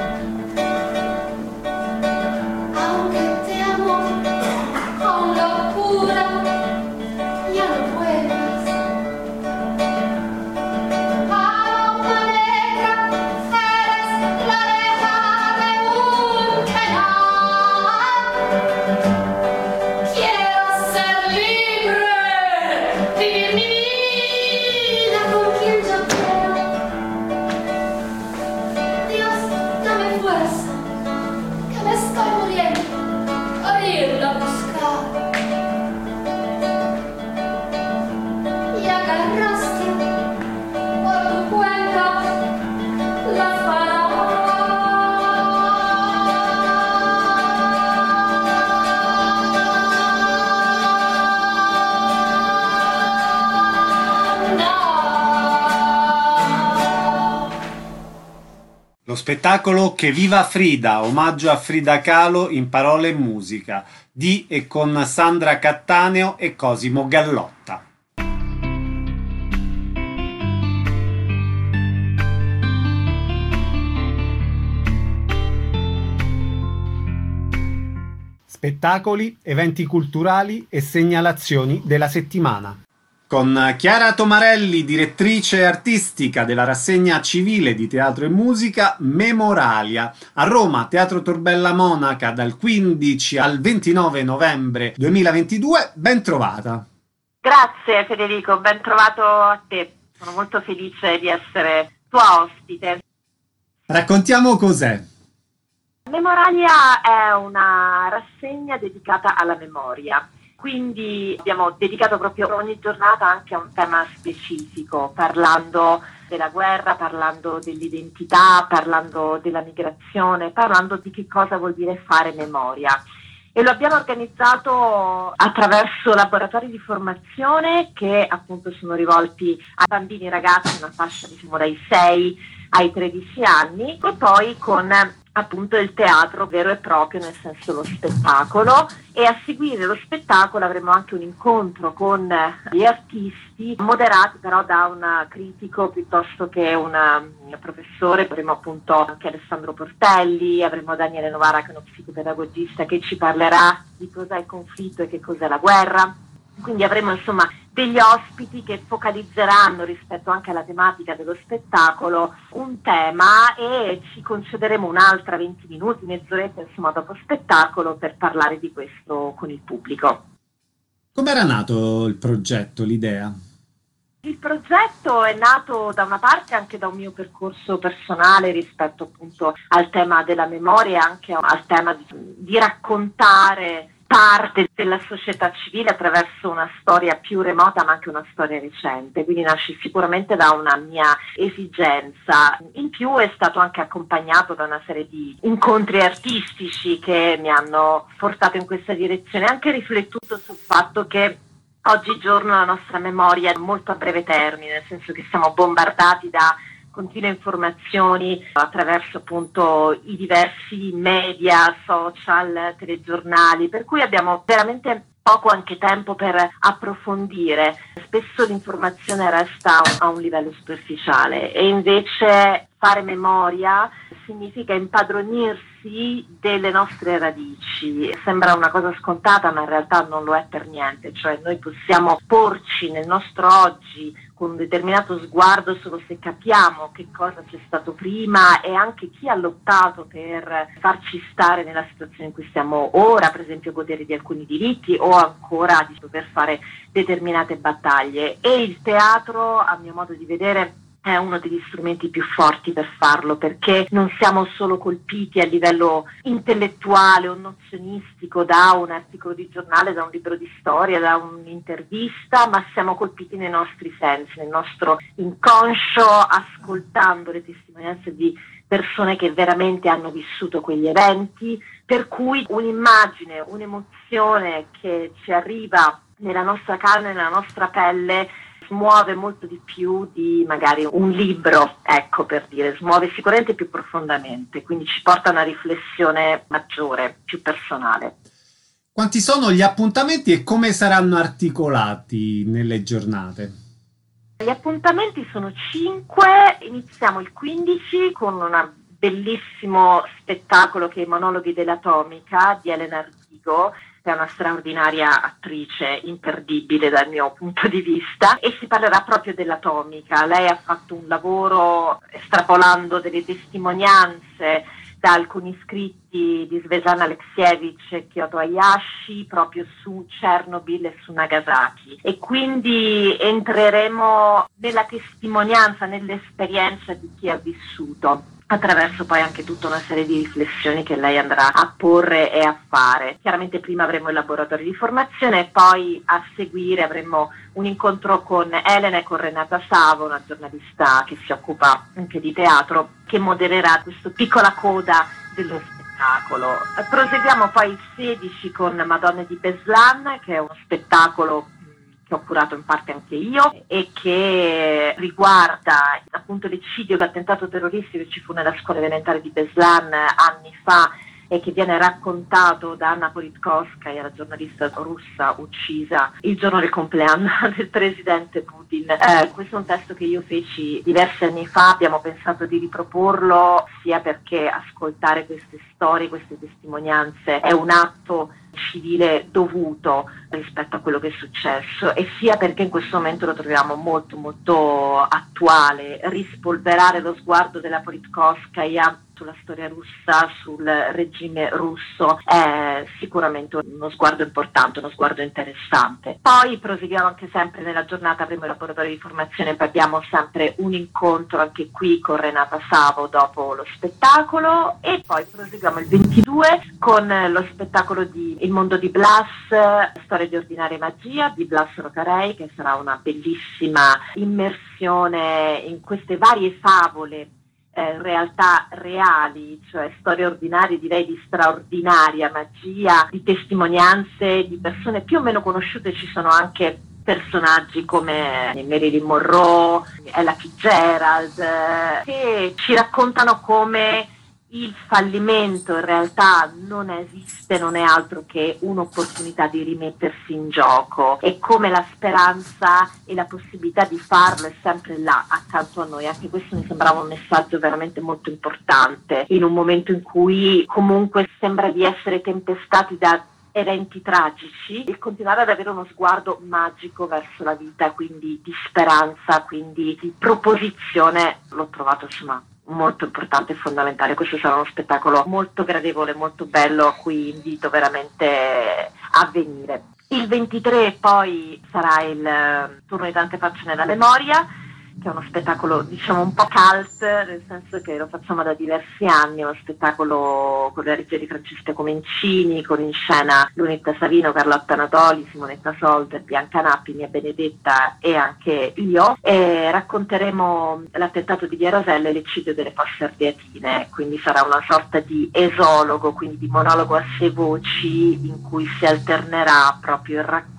aunque te amo con locura, ya no puedes. Paloma negra, eres la abeja de un canal. Quiero ser libre, vivir mi vida con quien yo quiero. Dios, dame fuerza, que me estoy muriendo, a irla a buscar. Y agarraste por tu cuenta la faranda. Lo spettacolo Che viva Frida, omaggio a Frida Kahlo in parole e musica, di e con Sandra Cattaneo e Cosimo Gallotta. Spettacoli, eventi culturali e segnalazioni della settimana. Con Chiara Tomarelli, direttrice artistica della rassegna civile di teatro e musica Memoralia, a Roma, Teatro Torbella Monaca, dal quindici al ventinove novembre duemilaventidue. Ben trovata. Grazie Federico, ben trovato a te. Sono molto felice di essere tua ospite. Raccontiamo cos'è. Memoralia è una rassegna dedicata alla memoria. Quindi abbiamo dedicato proprio ogni giornata anche a un tema specifico, parlando della guerra, parlando dell'identità, parlando della migrazione, parlando di che cosa vuol dire fare memoria. E lo abbiamo organizzato attraverso laboratori di formazione che appunto sono rivolti a bambini e ragazzi, una fascia diciamo dai sei ai tredici anni, e poi con appunto il teatro vero e proprio, nel senso lo spettacolo, e a seguire lo spettacolo avremo anche un incontro con gli artisti, moderati però da un critico piuttosto che un, un professore. Avremo appunto anche Alessandro Portelli, avremo Daniele Novara che è uno psicopedagogista che ci parlerà di cos'è il conflitto e che cos'è la guerra. Quindi avremo insomma degli ospiti che focalizzeranno rispetto anche alla tematica dello spettacolo un tema, e ci concederemo un'altra venti minuti, mezz'oretta insomma dopo spettacolo per parlare di questo con il pubblico. Com'era nato il progetto, l'idea? Il progetto è nato da una parte anche da un mio percorso personale rispetto appunto al tema della memoria e anche al tema di, di raccontare parte della società civile attraverso una storia più remota ma anche una storia recente, quindi nasce sicuramente da una mia esigenza. In più è stato anche accompagnato da una serie di incontri artistici che mi hanno portato in questa direzione, anche riflettuto sul fatto che Oggigiorno la nostra memoria è molto a breve termine, nel senso che siamo bombardati da continue informazioni attraverso appunto i diversi media, social, telegiornali, per cui abbiamo veramente poco anche tempo per approfondire. Spesso l'informazione resta a un livello superficiale e invece fare memoria significa impadronirsi delle nostre radici. Sembra una cosa scontata, ma in realtà non lo è per niente, cioè noi possiamo porci nel nostro oggi con un determinato sguardo solo se capiamo che cosa c'è stato prima e anche chi ha lottato per farci stare nella situazione in cui stiamo ora, per esempio godere di alcuni diritti o ancora di dover fare determinate battaglie. E il teatro, a mio modo di vedere, è uno degli strumenti più forti per farlo, perché non siamo solo colpiti a livello intellettuale o nozionistico da un articolo di giornale, da un libro di storia, da un'intervista, ma siamo colpiti nei nostri sensi, nel nostro inconscio, ascoltando le testimonianze di persone che veramente hanno vissuto quegli eventi, per cui un'immagine, un'emozione che ci arriva nella nostra carne, nella nostra pelle, smuove molto di più di magari un libro, ecco, per dire, smuove sicuramente più profondamente, quindi ci porta a una riflessione maggiore, più personale. Quanti sono gli appuntamenti e come saranno articolati nelle giornate? Gli appuntamenti sono cinque, iniziamo il quindici con un bellissimo spettacolo che è I monologhi dell'Atomica di Elena Ardigo, che è una straordinaria attrice, imperdibile dal mio punto di vista, e si parlerà proprio dell'atomica. Lei ha fatto un lavoro estrapolando delle testimonianze da alcuni scritti di Svetlana Alexievich e Kyoto Hayashi proprio su Chernobyl e su Nagasaki, e quindi entreremo nella testimonianza, nell'esperienza di chi ha vissuto, attraverso poi anche tutta una serie di riflessioni che lei andrà a porre e a fare. Chiaramente prima avremo il laboratorio di formazione e poi a seguire avremo un incontro con Elena e con Renata Savo, una giornalista che si occupa anche di teatro, che modererà questa piccola coda dello spettacolo. Proseguiamo poi il sedici con Madonne di Beslan, che è uno spettacolo che ho curato in parte anche io e che riguarda appunto l'eccidio, l'attentato terroristico che ci fu nella scuola elementare di Beslan anni fa e che viene raccontato da Anna Politkovskaya, la giornalista russa uccisa il giorno del compleanno del presidente Putin. Eh, questo è un testo che io feci diversi anni fa, abbiamo pensato di riproporlo sia perché ascoltare queste storie, queste testimonianze è un atto civile dovuto rispetto a quello che è successo, e sia perché in questo momento lo troviamo molto molto attuale. Rispolverare lo sguardo della Politkovskaya sulla storia russa, sul regime russo, è sicuramente uno sguardo importante, uno sguardo interessante. Poi proseguiamo anche sempre nella giornata, avremo il laboratorio di formazione, poi abbiamo sempre un incontro anche qui con Renata Savo dopo lo spettacolo, e poi proseguiamo il ventidue con lo spettacolo di Il mondo di Blas, storia di ordinaria magia di Blas Rocarei, che sarà una bellissima immersione in queste varie favole, Eh, realtà reali, cioè storie ordinarie, direi di straordinaria magia, di testimonianze di persone più o meno conosciute. Ci sono anche personaggi come Marilyn Monroe, Ella Fitzgerald, eh, che ci raccontano come il fallimento in realtà non esiste, non è altro che un'opportunità di rimettersi in gioco, e come la speranza e la possibilità di farlo è sempre là, accanto a noi. Anche questo mi sembrava un messaggio veramente molto importante, in un momento in cui comunque sembra di essere tempestati da eventi tragici, il continuare ad avere uno sguardo magico verso la vita, quindi di speranza, quindi di proposizione, l'ho trovato insomma molto importante e fondamentale. Questo sarà uno spettacolo molto gradevole, molto bello, a cui invito veramente a venire. Il ventitré poi sarà il turno di Tante facce nella memoria, che è uno spettacolo diciamo un po' cult, nel senso che lo facciamo da diversi anni, è uno spettacolo con la regia di Francesca Comencini, con in scena Lunetta Savino, Carlotta Natoli, Simonetta Solder, Bianca Nappi, Mia Benedetta e anche io, e racconteremo l'attentato di Via Rasella e l'eccidio delle Fosse Ardeatine, quindi sarà una sorta di esologo, quindi di monologo a sei voci, in cui si alternerà proprio il racconto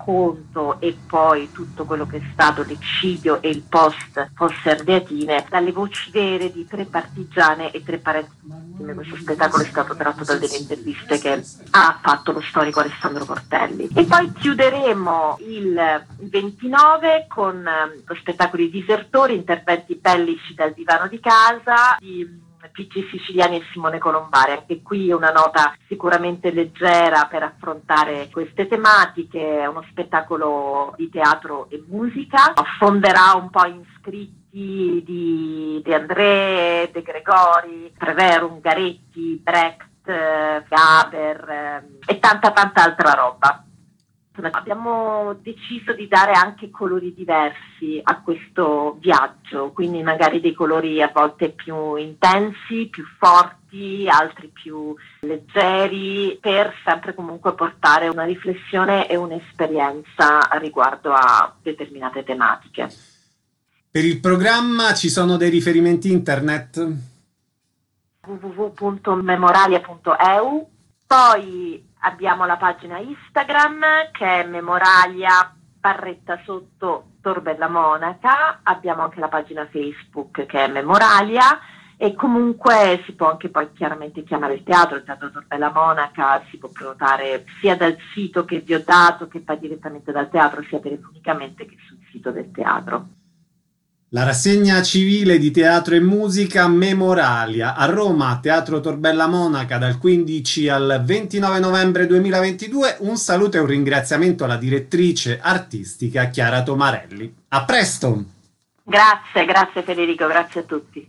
racconto e poi tutto quello che è stato l'eccidio e il post Fosse Ardeatine dalle voci vere di tre partigiane e tre parenti. Questo spettacolo è stato tratto da delle interviste che ha fatto lo storico Alessandro Cortelli. E poi chiuderemo il ventinove con lo spettacolo I Disertori, interventi bellici dal divano di casa di P G Siciliani e Simone Colombari. Anche qui una nota sicuramente leggera per affrontare queste tematiche, è uno spettacolo di teatro e musica, affonderà un po' in scritti di De André, De Gregori, Prevero, Ungaretti, Brecht, Gaber e tanta tanta altra roba. Abbiamo deciso di dare anche colori diversi a questo viaggio, quindi magari dei colori a volte più intensi, più forti, altri più leggeri, per sempre comunque portare una riflessione e un'esperienza riguardo a determinate tematiche. Per il programma ci sono dei riferimenti internet? w w w punto memoralia punto e u, poi abbiamo la pagina Instagram che è Memoralia barretta sotto Torbella Monaca, abbiamo anche la pagina Facebook che è Memoralia e comunque si può anche poi chiaramente chiamare il teatro, il Teatro Torbella Monaca, si può prenotare sia dal sito che vi ho dato che poi direttamente dal teatro, sia telefonicamente che sul sito del teatro. La rassegna civile di teatro e musica Memoralia a Roma, Teatro Torbella Monaca, dal quindici al ventinove novembre duemilaventidue. Un saluto e un ringraziamento alla direttrice artistica Chiara Tomarelli. A presto! Grazie, grazie Federico, grazie a tutti.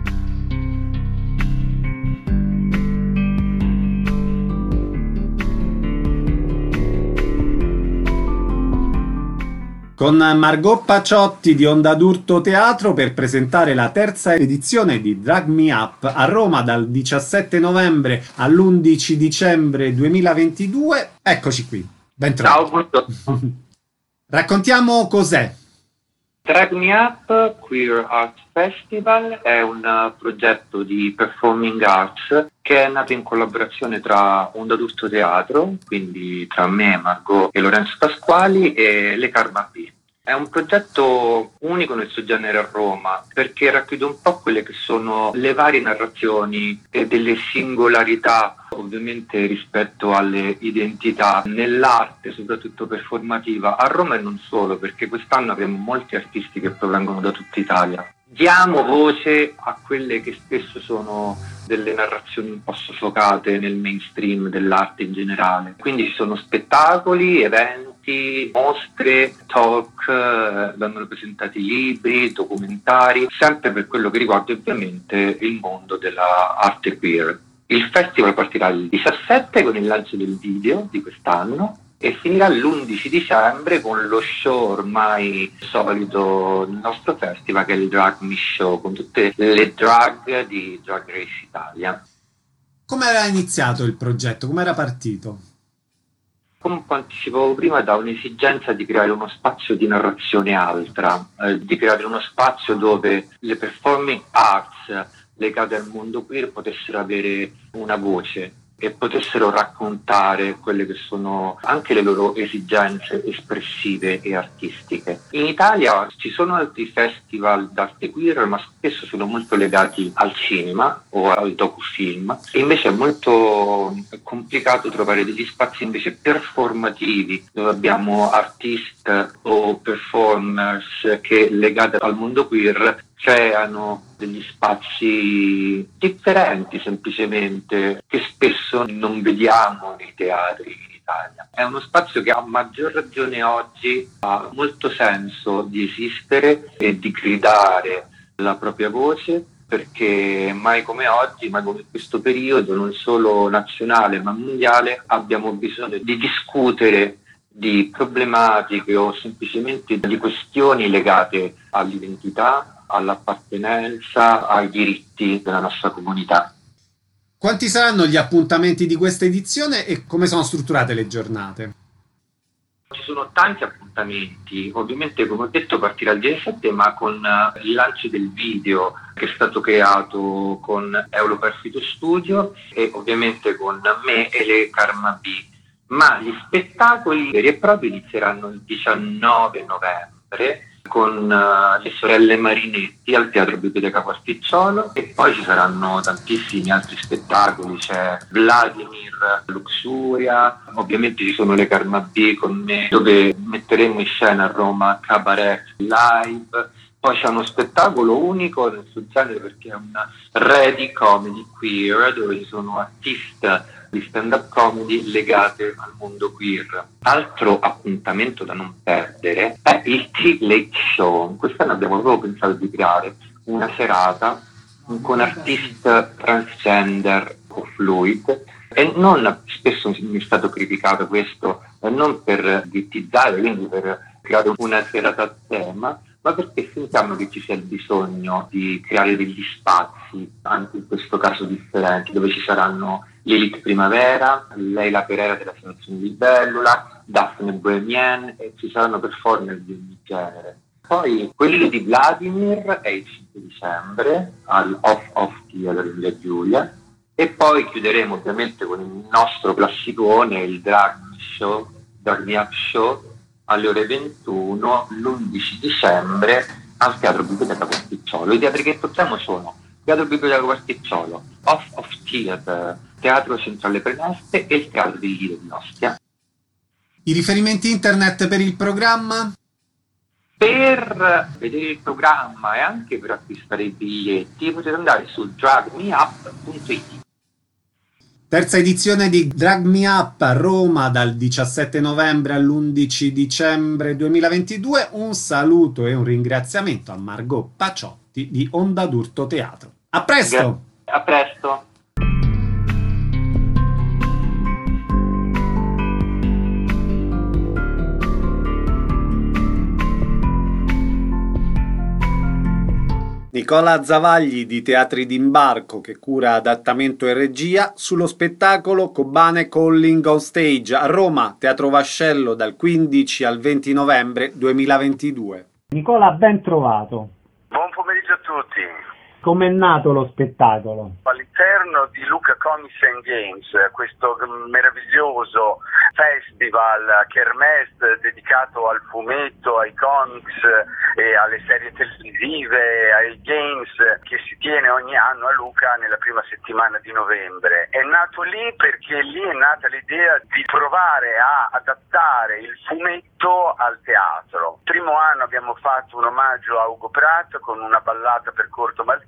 Con Margot Paciotti di Onda d'Urto Teatro per presentare la terza edizione di Drag Me Up a Roma dal diciassette novembre all'undici dicembre duemilaventidue. Eccoci qui, ben trovato. Ciao, buongiorno. Raccontiamo cos'è. Drag Me Up Queer Art Festival è un progetto di performing arts che è nato in collaborazione tra Onda d'Urto Teatro, quindi tra me, Margot e Lorenzo Pasquali, e le Karma B. È un progetto unico nel suo genere a Roma perché racchiude un po' quelle che sono le varie narrazioni e delle singolarità, ovviamente rispetto alle identità nell'arte, soprattutto performativa, a Roma e non solo, perché quest'anno abbiamo molti artisti che provengono da tutta Italia. Diamo voce a quelle che spesso sono delle narrazioni un po' soffocate nel mainstream dell'arte in generale. Quindi ci sono spettacoli, eventi, mostre, talk, eh, vengono presentati libri, documentari, sempre per quello che riguarda ovviamente il mondo della arte queer. Il festival partirà il diciassette con il lancio del video di quest'anno e finirà l'undici dicembre con lo show ormai solito del nostro festival, che è il Drag Me Show, con tutte le drag di Drag Race Italia. Come era iniziato il progetto? Come era partito? Come anticipavo prima, da un'esigenza di creare uno spazio di narrazione altra, eh, di creare uno spazio dove le performing arts legate al mondo queer potessero avere una voce e potessero raccontare quelle che sono anche le loro esigenze espressive e artistiche. In Italia ci sono altri festival d'arte queer, ma spesso sono molto legati al cinema o al docufilm, e invece è molto complicato trovare degli spazi invece performativi, dove abbiamo artiste o performers che legati al mondo queer creano degli spazi differenti semplicemente, che spesso non vediamo nei teatri in Italia. È uno spazio che a maggior ragione oggi ha molto senso di esistere e di gridare la propria voce, perché mai come oggi, mai come in questo periodo, non solo nazionale ma mondiale, abbiamo bisogno di discutere di problematiche o semplicemente di questioni legate all'identità, all'appartenenza, ai diritti della nostra comunità. Quanti saranno gli appuntamenti di questa edizione e come sono strutturate le giornate? Ci sono tanti appuntamenti, ovviamente come ho detto partirà il diciassette, ma con il lancio del video che è stato creato con Europerfito Studio e ovviamente con me e le Karma B. ma gli spettacoli veri e propri inizieranno il diciannove novembre con uh, le sorelle Marinetti al Teatro Biblioteca Quarticciolo, e poi ci saranno tantissimi altri spettacoli, c'è Vladimir Luxuria, ovviamente ci sono le Karma B con me, dove metteremo in scena a Roma Cabaret Live. Poi c'è uno spettacolo unico nel suo genere perché è una ready comedy queer, dove ci sono artiste di stand-up comedy legate al mondo queer. Altro appuntamento da non perdere è il T-Late Show. Quest'anno abbiamo proprio pensato di creare una serata con artiste transgender o fluid, e non, spesso mi è stato criticato questo, non per ghettizzare, quindi per creare una serata a tema, ma perché sentiamo che ci sia il bisogno di creare degli spazi, anche in questo caso differenti, dove ci saranno l'Elite Primavera, Leila Pereira della Fondazione Libellula, Daphne Bohemian, e ci saranno performer di ogni genere. Poi quello di Vladimir è il cinque dicembre al Off Off Theater in Via Giulia, e poi chiuderemo ovviamente con il nostro classicone, il Drag Show, Drag Me Up Show, alle ore ventuno l'undici dicembre al Teatro Biblioteca Quarticciolo. I teatri che portiamo sono Teatro Biblioteca Quarticciolo, Off Off Theater, Teatro Centrale Preneste e il Teatro del Lido di Ostia. I riferimenti internet per il programma? Per vedere il programma e anche per acquistare i biglietti potete andare su drag me up punto it. Terza edizione di Drag Me Up a Roma dal diciassette novembre all'undici dicembre duemilaventidue. Un saluto e un ringraziamento a Margot Paciotti di Onda d'Urto Teatro. A presto! A presto! Nicola Zavagli di Teatri d'Imbarco, che cura adattamento e regia, sullo spettacolo Kobane Calling on Stage a Roma, Teatro Vascello, dal quindici al venti novembre duemilaventidue. Nicola, ben trovato. Buon pomeriggio a tutti. Com'è nato lo spettacolo? All'interno di Lucca Comics and Games, questo meraviglioso festival kermesse dedicato al fumetto, ai comics e alle serie televisive, ai games, che si tiene ogni anno a Lucca nella prima settimana di novembre. È nato lì perché lì è nata l'idea di provare a adattare il fumetto al teatro. Il primo anno abbiamo fatto un omaggio a Ugo Pratt con una ballata per corto maltese.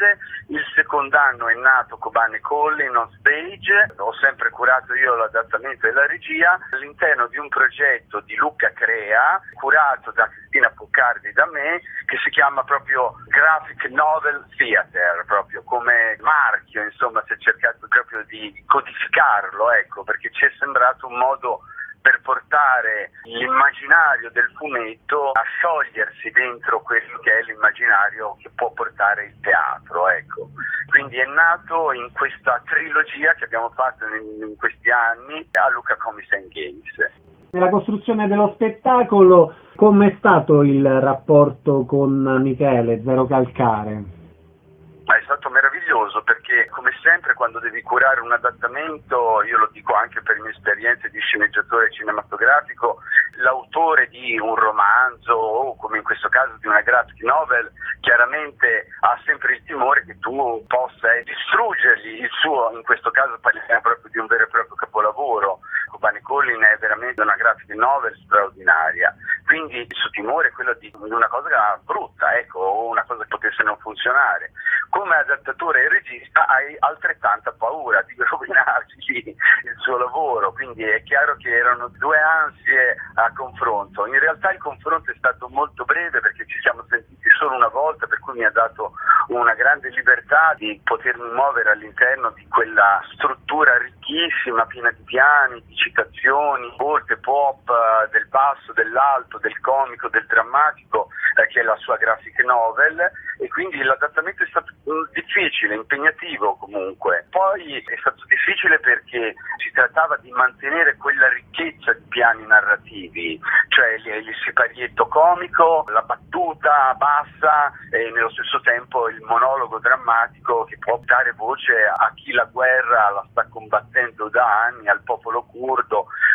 Il secondo anno è nato Kobane Calling on Stage, ho sempre curato io l'adattamento e la regia all'interno di un progetto di Lucca Crea, curato da Cristina Poccardi e da me, che si chiama proprio Graphic Novel Theater, proprio come marchio, insomma si è cercato proprio di codificarlo, ecco, perché ci è sembrato un modo per portare l'immaginario del fumetto a sciogliersi dentro quello che è l'immaginario che può portare il teatro, ecco. Quindi è nato in questa trilogia che abbiamo fatto in, in questi anni a Lucca Comics and Games. Nella costruzione dello spettacolo, com'è stato il rapporto con Michele Zero Calcare? Ma è stato meraviglioso perché, come sempre, quando devi curare un adattamento, io lo dico anche per mie esperienze di sceneggiatore cinematografico, l'autore di un romanzo o, come in questo caso, di una graphic novel, chiaramente ha sempre il timore che tu possa distruggergli il suo, in questo caso parliamo proprio di un vero e proprio capolavoro. Kobane Calling è veramente una graphic novel straordinaria, quindi il suo timore è quello di una cosa brutta, ecco, o una cosa che potesse non funzionare. Come adattatore e regista hai altrettanta paura di rovinargli il suo lavoro, quindi è chiaro che erano due ansie a confronto. In realtà il confronto è stato molto breve perché ci siamo sentiti solo una volta, per cui mi ha dato una grande libertà di potermi muovere all'interno di quella struttura ricchissima, piena di piani, di citazioni, volte pop, del basso, dell'alto, del comico, del drammatico, eh, che è la sua graphic novel, e quindi l'adattamento è stato difficile, impegnativo comunque. Poi è stato difficile perché si trattava di mantenere quella ricchezza di piani narrativi, cioè il, il siparietto comico, la battuta bassa e nello stesso tempo il monologo drammatico che può dare voce a chi la guerra la sta combattendo da anni, al popolo curdo,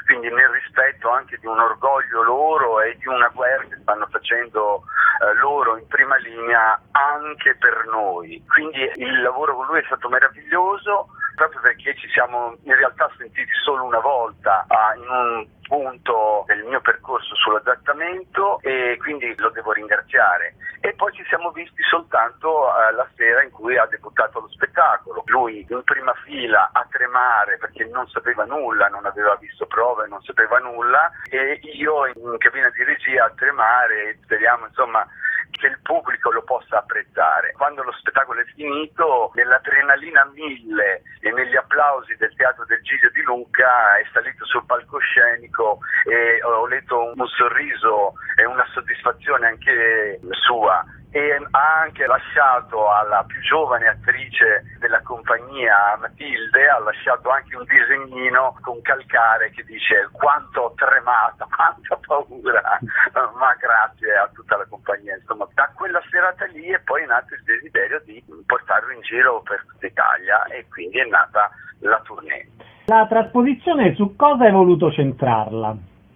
quindi nel rispetto anche di un orgoglio loro e di una guerra che stanno facendo eh, loro in prima linea anche per noi. Quindi il lavoro con lui è stato meraviglioso, proprio perché ci siamo in realtà sentiti solo una volta ah, in un punto del mio percorso sull'adattamento, e quindi lo devo ringraziare. E poi ci siamo visti soltanto eh, la sera in cui ha debuttato lo spettacolo. Lui in prima fila a tremare perché non sapeva nulla, non aveva visto prove, non sapeva nulla, e io in cabina di regia a tremare. Speriamo insomma che il pubblico lo possa apprezzare. Quando lo spettacolo è finito, nell'adrenalina mille e negli applausi del Teatro del Giglio di Lucca, è salito sul palcoscenico e ho letto un, un sorriso e una soddisfazione anche sua, e ha anche lasciato alla più giovane attrice della compagnia, Matilde, ha lasciato anche un disegnino con calcare che dice: quanto ho tremato, quanta paura, ma grazie a tutta la compagnia. Insomma, da quella serata lì è poi nato il desiderio di portarlo in giro per tutta Italia, e quindi è nata la tournée. La trasposizione su cosa hai voluto centrarla?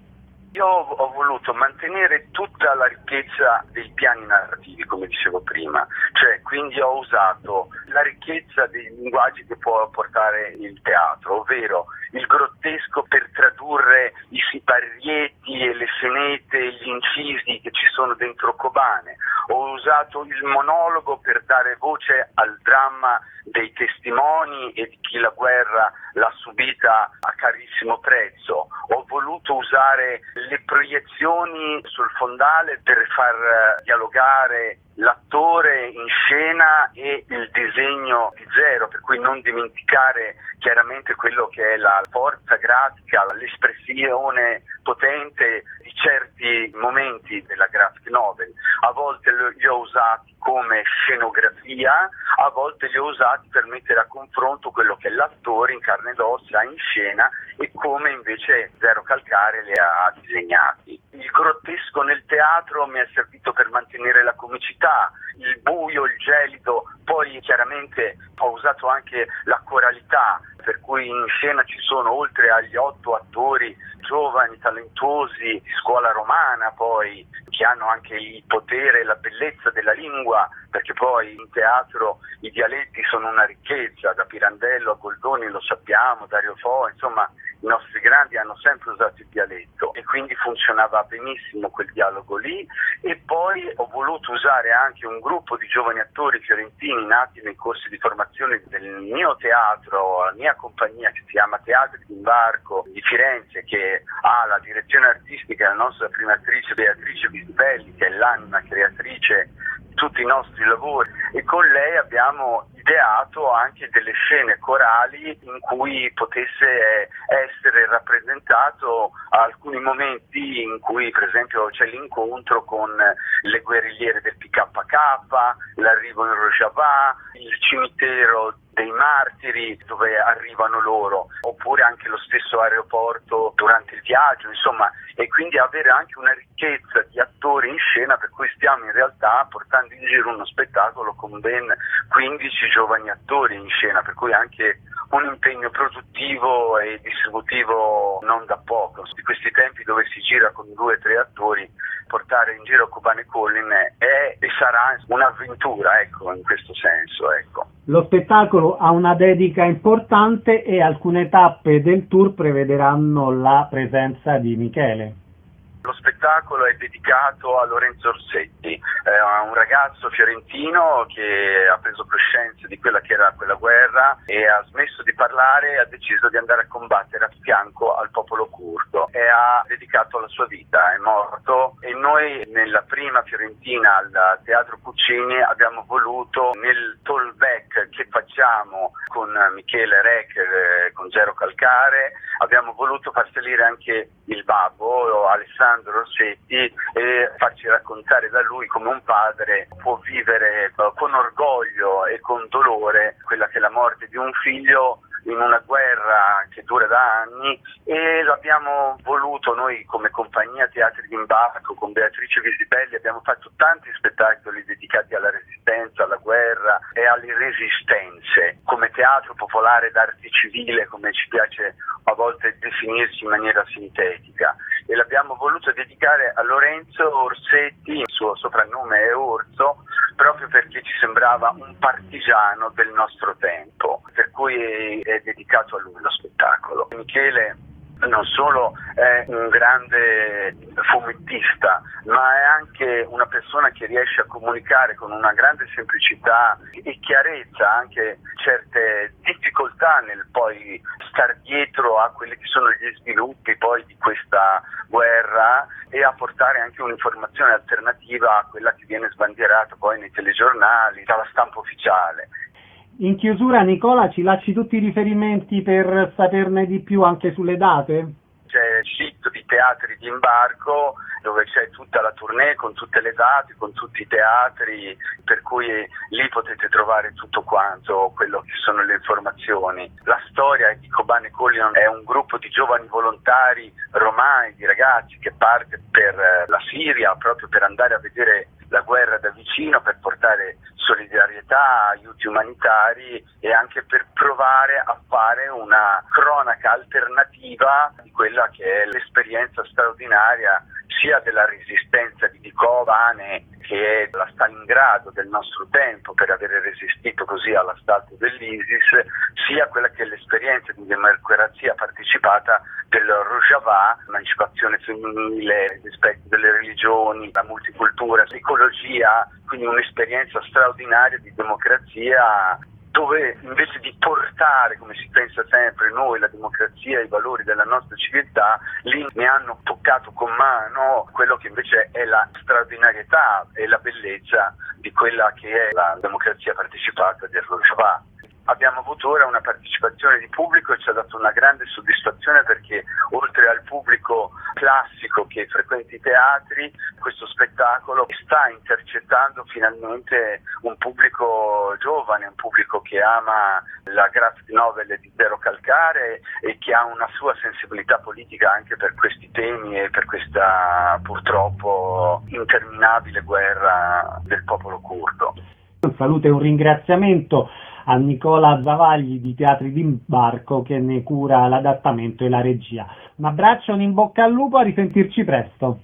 Io ho voluto mantenere tutta la ricchezza dei piani narrativi, come dicevo prima, cioè quindi ho usato la ricchezza dei linguaggi che può portare il teatro, ovvero il grottesco per tradurre i siparieti e le senete e gli incisi che ci sono dentro Kobane. Ho usato il monologo per dare voce al dramma dei testimoni e di chi la guerra l'ha subita a carissimo prezzo. Ho voluto usare le proiezioni sul fondale per far dialogare l'attore in scena e il disegno di zero, per cui non dimenticare chiaramente quello che è la forza grafica, l'espressione potente di certi momenti della graphic novel. A volte li ho usati come scenografia, a volte li ho usati per mettere a confronto quello che l'attore in carne ed ossa in scena e come invece Zero Calcare li ha disegnati. Il grottesco nel teatro mi è servito per mantenere la comicità, il buio, il gelido, poi chiaramente ho usato anche la coralità, per cui in scena ci sono, oltre agli otto attori giovani, talentuosi, di scuola romana, poi che hanno anche il potere e la bellezza della lingua, perché poi in teatro i dialetti sono una ricchezza, da Pirandello a Goldoni lo sappiamo, Dario Fo, insomma i nostri grandi hanno sempre usato il dialetto e quindi funzionava benissimo quel dialogo lì. E poi ho voluto usare anche un gruppo di giovani attori fiorentini nati nei corsi di formazione del mio teatro, la mia compagnia che si chiama Teatri d'Imbarco di Firenze, che ha la direzione artistica la nostra prima attrice Beatrice Bisbelli, che è l'anima creatrice di tutti i nostri lavori, e con lei abbiamo ideato anche delle scene corali in cui potesse essere rappresentato alcuni momenti in cui per esempio c'è l'incontro con le guerrigliere del P K K, l'arrivo in Rojava, il cimitero dei martiri dove arrivano loro, oppure anche lo stesso aeroporto durante il viaggio, insomma, e quindi avere anche una ricchezza di attori in scena, per cui stiamo in realtà portando in giro uno spettacolo con ben quindici giovani attori in scena, per cui anche un impegno produttivo e distributivo non da poco. Di questi tempi dove si gira con due o tre attori, portare in giro Kobane Collin è e sarà un'avventura, ecco, in questo senso, ecco. Lo spettacolo ha una dedica importante e alcune tappe del tour prevederanno la presenza di Michele. Lo spettacolo è dedicato a Lorenzo Orsetti, eh, un ragazzo fiorentino che ha preso coscienza di quella che era quella guerra e ha smesso di parlare e ha deciso di andare a combattere a fianco al popolo curdo e ha dedicato la sua vita, è morto, e noi nella prima Fiorentina al Teatro Puccini abbiamo voluto, nel talkback che facciamo con Michele Rec, eh, con Zero Calcare, abbiamo voluto far salire anche il babbo Alessandro Rossetti e farci raccontare da lui come un padre può vivere con orgoglio e con dolore quella che è la morte di un figlio in una guerra che dura da anni, e lo abbiamo voluto noi come compagnia Teatri d'Imbarco, con Beatrice Visibelli abbiamo fatto tanti spettacoli dedicati alla resistenza, alla guerra e alle resistenze, come teatro popolare d'arte civile, come ci piace a volte definirci in maniera sintetica, e l'abbiamo voluto dedicare a Lorenzo Orsetti, il suo soprannome è Orso, proprio perché ci sembrava un partigiano del nostro tempo, per cui è dedicato a lui lo spettacolo. Michele non solo è un grande fumettista, ma è anche una persona che riesce a comunicare con una grande semplicità e chiarezza anche certe difficoltà nel poi star dietro a quelli che sono gli sviluppi poi di questa guerra, e a portare anche un'informazione alternativa a quella che viene sbandierata poi nei telegiornali, dalla stampa ufficiale. In chiusura, Nicola, ci lasci tutti i riferimenti per saperne di più anche sulle date? C'è il sito di Teatri d'Imbarco dove c'è tutta la tournée con tutte le date, con tutti i teatri, per cui lì potete trovare tutto quanto, quello che sono le informazioni. La storia di Kobane Collin è un gruppo di giovani volontari romani, di ragazzi che parte per la Siria proprio per andare a vedere la guerra da vicino, per portare solidarietà, aiuti umanitari e anche per provare a fare una cronaca alternativa di quella che è l'esperienza straordinaria sia della resistenza di Kobane, che è la Stalingrado del nostro tempo per aver resistito così all'assalto dell'ISIS, sia quella che è l'esperienza di democrazia partecipata del Rojava, l'emancipazione femminile, il rispetto delle religioni, la multicultura, l'ecologia, quindi un'esperienza straordinaria di democrazia, dove invece di portare, come si pensa sempre noi, la democrazia e i valori della nostra civiltà, lì ne hanno toccato con mano quello che invece è la straordinarietà e la bellezza di quella che è la democrazia partecipata del Rojava. Abbiamo avuto ora una partecipazione di pubblico e ci ha dato una grande soddisfazione, perché oltre al pubblico classico che frequenta i teatri, questo spettacolo sta intercettando finalmente un pubblico giovane, un pubblico che ama la graphic novel di Zero Calcare e che ha una sua sensibilità politica anche per questi temi e per questa purtroppo interminabile guerra del popolo curdo. Un saluto e un ringraziamento a Nicola Zavagli di Teatri d'Imbarco, che ne cura l'adattamento e la regia. Un abbraccio, un in bocca al lupo, a risentirci presto.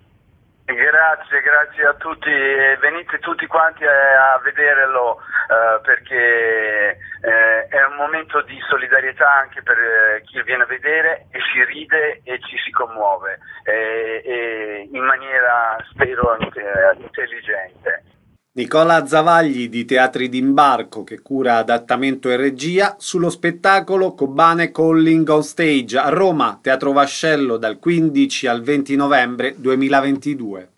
Grazie, grazie a tutti, venite tutti quanti a, a vederlo eh, perché eh, è un momento di solidarietà anche per eh, chi viene a vedere, e si ride e ci si commuove eh, e in maniera, spero, intelligente. Nicola Zavagli di Teatri d'Imbarco, che cura adattamento e regia, sullo spettacolo Kobane Collin on Stage a Roma, Teatro Vascello, dal quindici al venti novembre duemilaventidue.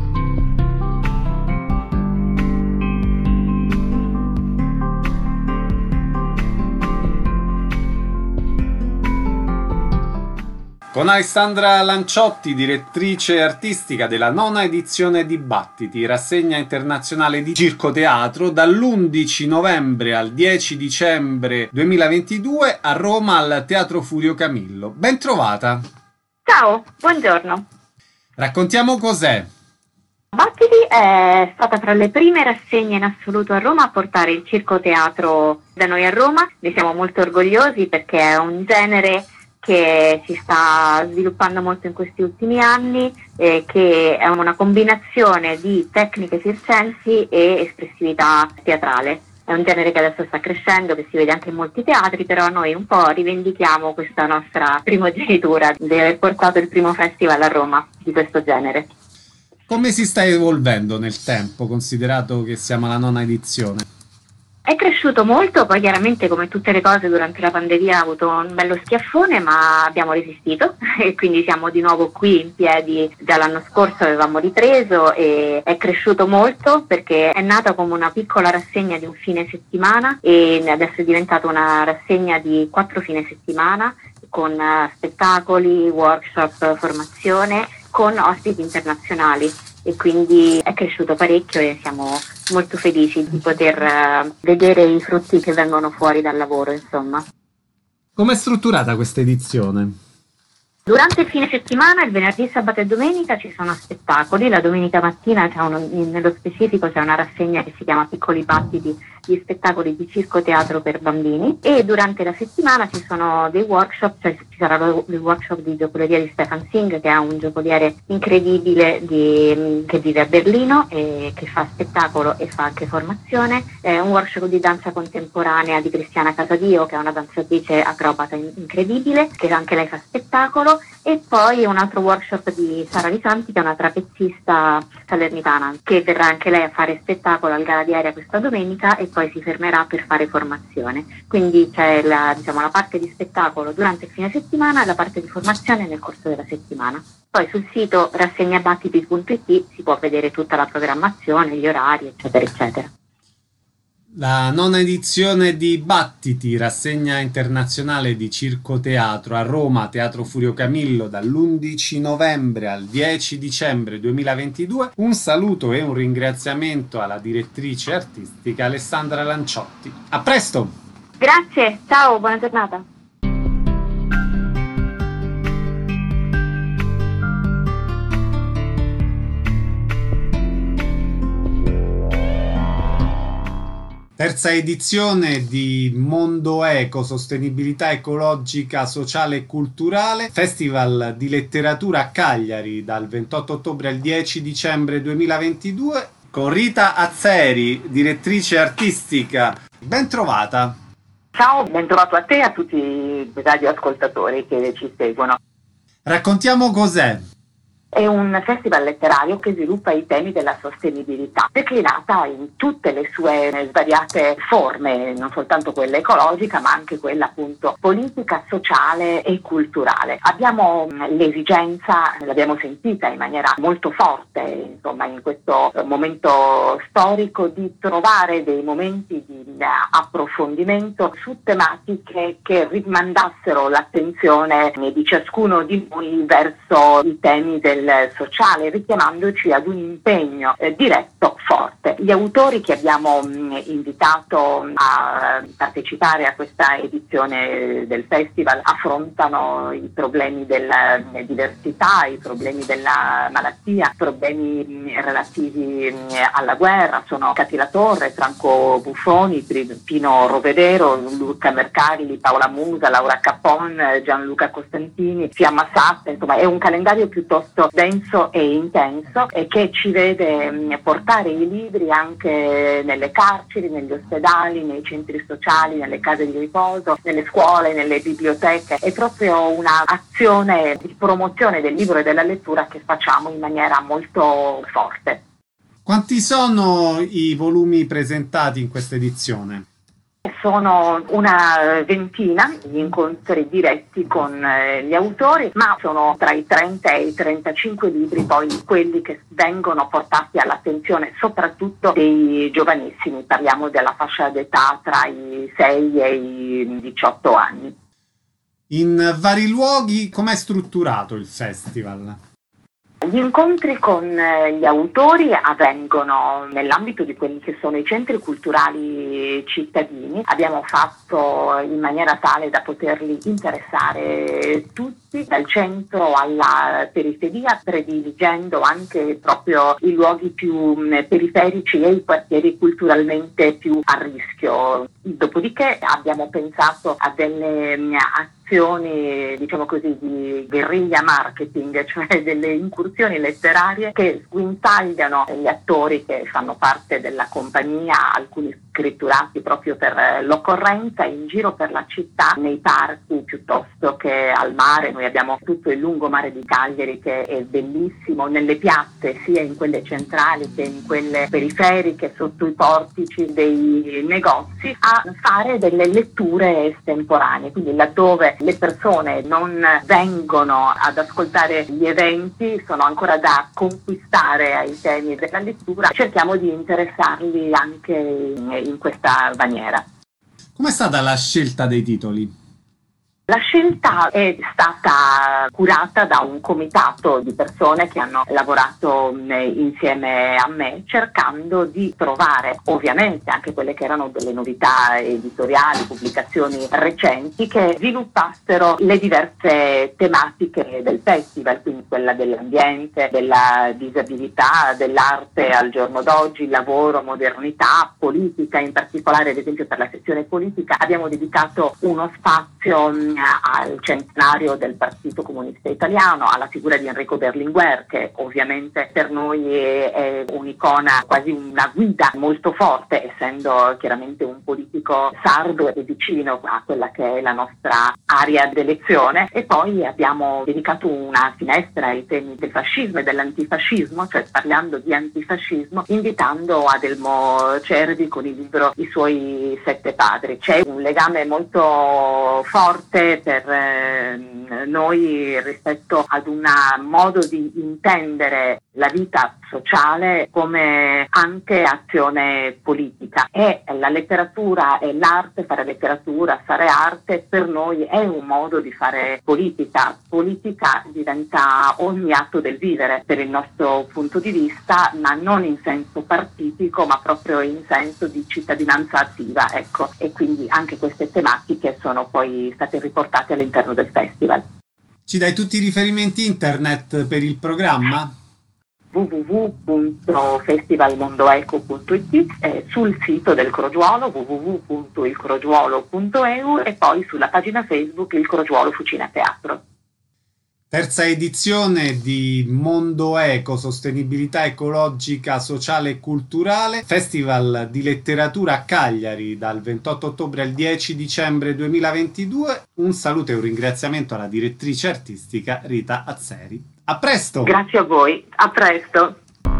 Con Alessandra Lanciotti, direttrice artistica della nona edizione di Battiti, rassegna internazionale di circoteatro, dall'undici novembre al dieci dicembre duemilaventidue a Roma al Teatro Furio Camillo. Ben trovata! Ciao, buongiorno. Raccontiamo cos'è. Battiti è stata tra le prime rassegne in assoluto a Roma a portare il circoteatro da noi a Roma. Ne siamo molto orgogliosi perché è un genere che si sta sviluppando molto in questi ultimi anni, eh, che è una combinazione di tecniche circensi e espressività teatrale. È un genere che adesso sta crescendo, che si vede anche in molti teatri, però noi un po' rivendichiamo questa nostra primogenitura di aver portato il primo festival a Roma di questo genere. Come si sta evolvendo nel tempo, considerato che siamo alla nona edizione? È cresciuto molto, poi chiaramente come tutte le cose durante la pandemia ha avuto un bello schiaffone, ma abbiamo resistito e quindi siamo di nuovo qui in piedi. Dall'anno scorso avevamo ripreso e è cresciuto molto perché è nata come una piccola rassegna di un fine settimana e adesso è diventata una rassegna di quattro fine settimana con spettacoli, workshop, formazione, con ospiti internazionali. E quindi è cresciuto parecchio e siamo molto felici di poter uh, vedere i frutti che vengono fuori dal lavoro, insomma. Com'è strutturata questa edizione? Durante il fine settimana, il venerdì, sabato e domenica ci sono spettacoli. La domenica mattina c'è uno, nello specifico c'è una rassegna che si chiama Piccoli Battiti, gli spettacoli di circo teatro per bambini, e durante la settimana ci sono dei workshop, cioè ci sarà il workshop di giocoleria di Stefan Singh, che è un giocoliere incredibile di, che vive a Berlino e che fa spettacolo e fa anche formazione, è un workshop di danza contemporanea di Cristiana Casadio, che è una danzatrice acrobata incredibile, che anche lei fa spettacolo. E poi un altro workshop di Sara Di Santi, che è una trapezzista salernitana, che verrà anche lei a fare spettacolo al Gala di Aria questa domenica e poi si fermerà per fare formazione. Quindi c'è la, diciamo, la parte di spettacolo durante il fine settimana e la parte di formazione nel corso della settimana. Poi sul sito rassegnabattiti punto it si può vedere tutta la programmazione, gli orari, eccetera, eccetera. La nona edizione di Battiti, rassegna internazionale di circo teatro a Roma, Teatro Furio Camillo, dall'undici novembre al dieci dicembre duemilaventidue. Un saluto e un ringraziamento alla direttrice artistica Alessandra Lanciotti. A presto! Grazie, ciao, buona giornata. Terza edizione di Mondo Eco, sostenibilità ecologica, sociale e culturale, Festival di letteratura a Cagliari dal ventotto ottobre al dieci dicembre duemilaventidue, con Rita Azzeri, direttrice artistica. Ben trovata. Ciao, ben trovato a te e a tutti i radioascoltatori che ci seguono. Raccontiamo cos'è. È un festival letterario che sviluppa i temi della sostenibilità, declinata in tutte le sue svariate forme, non soltanto quella ecologica, ma anche quella appunto politica, sociale e culturale. Abbiamo l'esigenza, l'abbiamo sentita in maniera molto forte, insomma, in questo momento storico, di trovare dei momenti di approfondimento su tematiche che rimandassero l'attenzione di ciascuno di noi verso i temi del sociale, richiamandoci ad un impegno eh, diretto, forte. Gli autori che abbiamo mh, invitato a partecipare a questa edizione del festival affrontano i problemi della diversità, i problemi della malattia, problemi mh, relativi mh, alla guerra. Sono Cati La Torre, Franco Buffoni, Pino Rovedero, Luca Mercalli, Paola Musa, Laura Capon, Gianluca Costantini, Fiamma Sassa. Insomma, è un calendario piuttosto denso e intenso e che ci vede mh, portare i libri anche nelle carceri, negli ospedali, nei centri sociali, nelle case di riposo, nelle scuole, nelle biblioteche. È proprio un'azione di promozione del libro e della lettura che facciamo in maniera molto forte. Quanti sono i volumi presentati in questa edizione? Sono una ventina gli incontri diretti con eh, gli autori, ma sono tra i trenta e i trentacinque libri poi quelli che vengono portati all'attenzione soprattutto dei giovanissimi. Parliamo della fascia d'età tra i sei e i diciotto anni. In vari luoghi, com'è strutturato il festival? Gli incontri con gli autori avvengono nell'ambito di quelli che sono i centri culturali cittadini. Abbiamo fatto in maniera tale da poterli interessare tutti, dal centro alla periferia, prediligendo anche proprio i luoghi più periferici e i quartieri culturalmente più a rischio. Dopodiché abbiamo pensato a delle azioni, diciamo così, di guerriglia marketing, cioè delle incursioni letterarie che sguinzagliano gli attori che fanno parte della compagnia, alcuni scritturati proprio per l'occorrenza, in giro per la città, nei parchi piuttosto che al mare. Noi abbiamo tutto il lungomare di Cagliari che è bellissimo, nelle piazze sia in quelle centrali che in quelle periferiche, sotto i portici dei negozi, a fare delle letture estemporanee, quindi laddove le persone non vengono ad ascoltare gli eventi, sono ancora da conquistare ai temi della lettura, cerchiamo di interessarli anche in questa maniera. Com'è stata la scelta dei titoli? La scelta è stata curata da un comitato di persone che hanno lavorato insieme a me, cercando di trovare ovviamente anche quelle che erano delle novità editoriali, pubblicazioni recenti che sviluppassero le diverse tematiche del festival, quindi quella dell'ambiente, della disabilità, dell'arte al giorno d'oggi, lavoro, modernità, politica. In particolare, ad esempio, per la sezione politica abbiamo dedicato uno spazio al centenario del Partito Comunista Italiano, alla figura di Enrico Berlinguer, che ovviamente per noi è, è un'icona, quasi una guida molto forte, essendo chiaramente un politico sardo e vicino a quella che è la nostra area d'elezione. E poi abbiamo dedicato una finestra ai temi del fascismo e dell'antifascismo, cioè parlando di antifascismo, invitando Adelmo Cervi con il libro I suoi sette padri. C'è un legame molto forte per noi rispetto ad un modo di intendere la vita sociale come anche azione politica. E la letteratura e l'arte, fare letteratura, fare arte, per noi è un modo di fare politica. Politica diventa ogni atto del vivere per il nostro punto di vista, ma non in senso partitico, ma proprio in senso di cittadinanza attiva, ecco. E quindi anche queste tematiche sono poi state riportate all'interno del festival. Ci dai tutti i riferimenti internet per il programma? w w w punto festivalmondoeco punto i t, eh, sul sito del Crogiuolo w w w punto il crogiuolo punto e u e poi sulla pagina Facebook Il Crogiuolo Fucina Teatro. Terza edizione di Mondo Eco, sostenibilità ecologica, sociale e culturale, Festival di letteratura a Cagliari dal ventotto ottobre al dieci dicembre duemilaventidue. Un saluto e un ringraziamento alla direttrice artistica Rita Azzeri. A presto! Grazie a voi, a presto!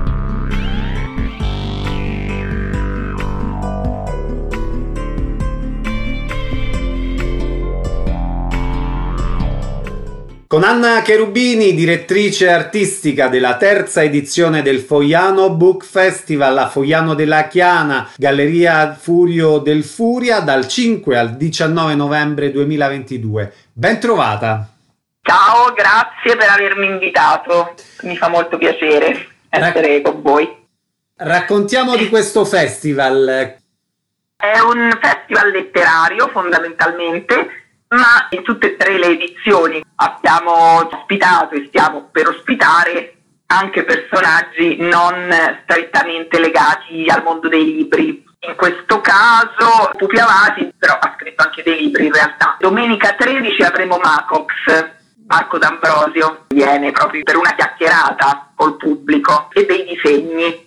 Con Anna Cherubini, direttrice artistica della terza edizione del Fogliano Book Festival a Fogliano della Chiana, Galleria Furio del Furia, dal cinque al diciannove novembre duemilaventidue. Ben trovata! Ciao, grazie per avermi invitato, mi fa molto piacere essere Rac- con voi. Raccontiamo di questo festival. È un festival letterario fondamentalmente, ma in tutte e tre le edizioni abbiamo ospitato e stiamo per ospitare anche personaggi non strettamente legati al mondo dei libri. In questo caso Pupi Avati, però ha scritto anche dei libri in realtà. Domenica tredici avremo Macox, Marco D'Ambrosio, viene proprio per una chiacchierata col pubblico e dei disegni.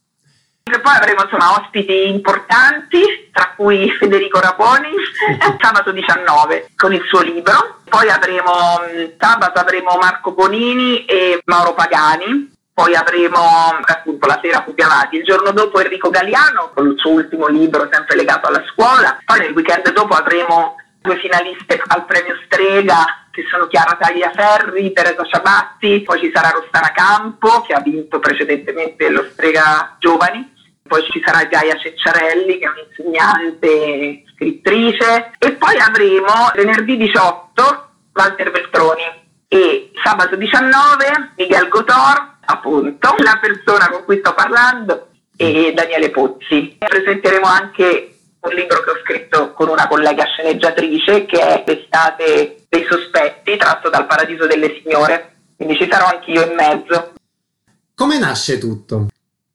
E poi avremo insomma ospiti importanti, tra cui Federico Raponi, sabato diciannove con il suo libro. Poi avremo sabato avremo Marco Bonini e Mauro Pagani. Poi avremo appunto la sera Pupi Avati, il giorno dopo Enrico Galliano con il suo ultimo libro sempre legato alla scuola. Poi nel weekend dopo avremo due finaliste al premio Strega, che sono Chiara Tagliaferri, Teresa Ciabatti. Poi ci sarà Rossana Campo, che ha vinto precedentemente lo Strega Giovani. Poi ci sarà Gaia Cecciarelli, che è un'insegnante, scrittrice. E poi avremo venerdì diciotto Walter Veltroni e sabato diciannove Miguel Gotor, appunto, la persona con cui sto parlando, e Daniele Pozzi. Presenteremo anche un libro che ho scritto con una collega sceneggiatrice, che è L'estate dei sospetti, tratto dal Paradiso delle Signore, quindi ci sarò anch'io in mezzo. Come nasce tutto?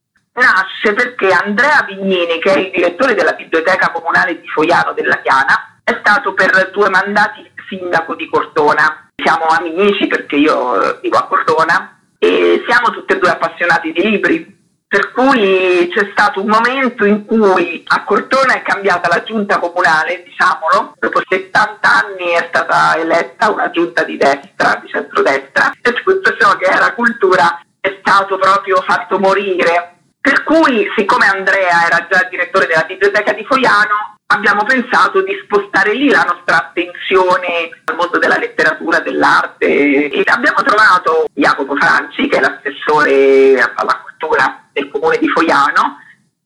Nasce perché Andrea Vignini, che è il direttore della Biblioteca Comunale di Fogliano della Chiana, è stato per due mandati sindaco di Cortona. Siamo amici perché io vivo a Cortona e siamo tutti e due appassionati di libri. Per cui c'è stato un momento in cui a Cortona è cambiata la giunta comunale, diciamolo, dopo settanta anni è stata eletta una giunta di destra, di centrodestra, e tutto ciò che era cultura è stato proprio fatto morire. Per cui, siccome Andrea era già direttore della Biblioteca di Fogliano, abbiamo pensato di spostare lì la nostra attenzione al mondo della letteratura, dell'arte, e abbiamo trovato Jacopo Franci, che è l'assessore alla cultura del comune di Fogliano,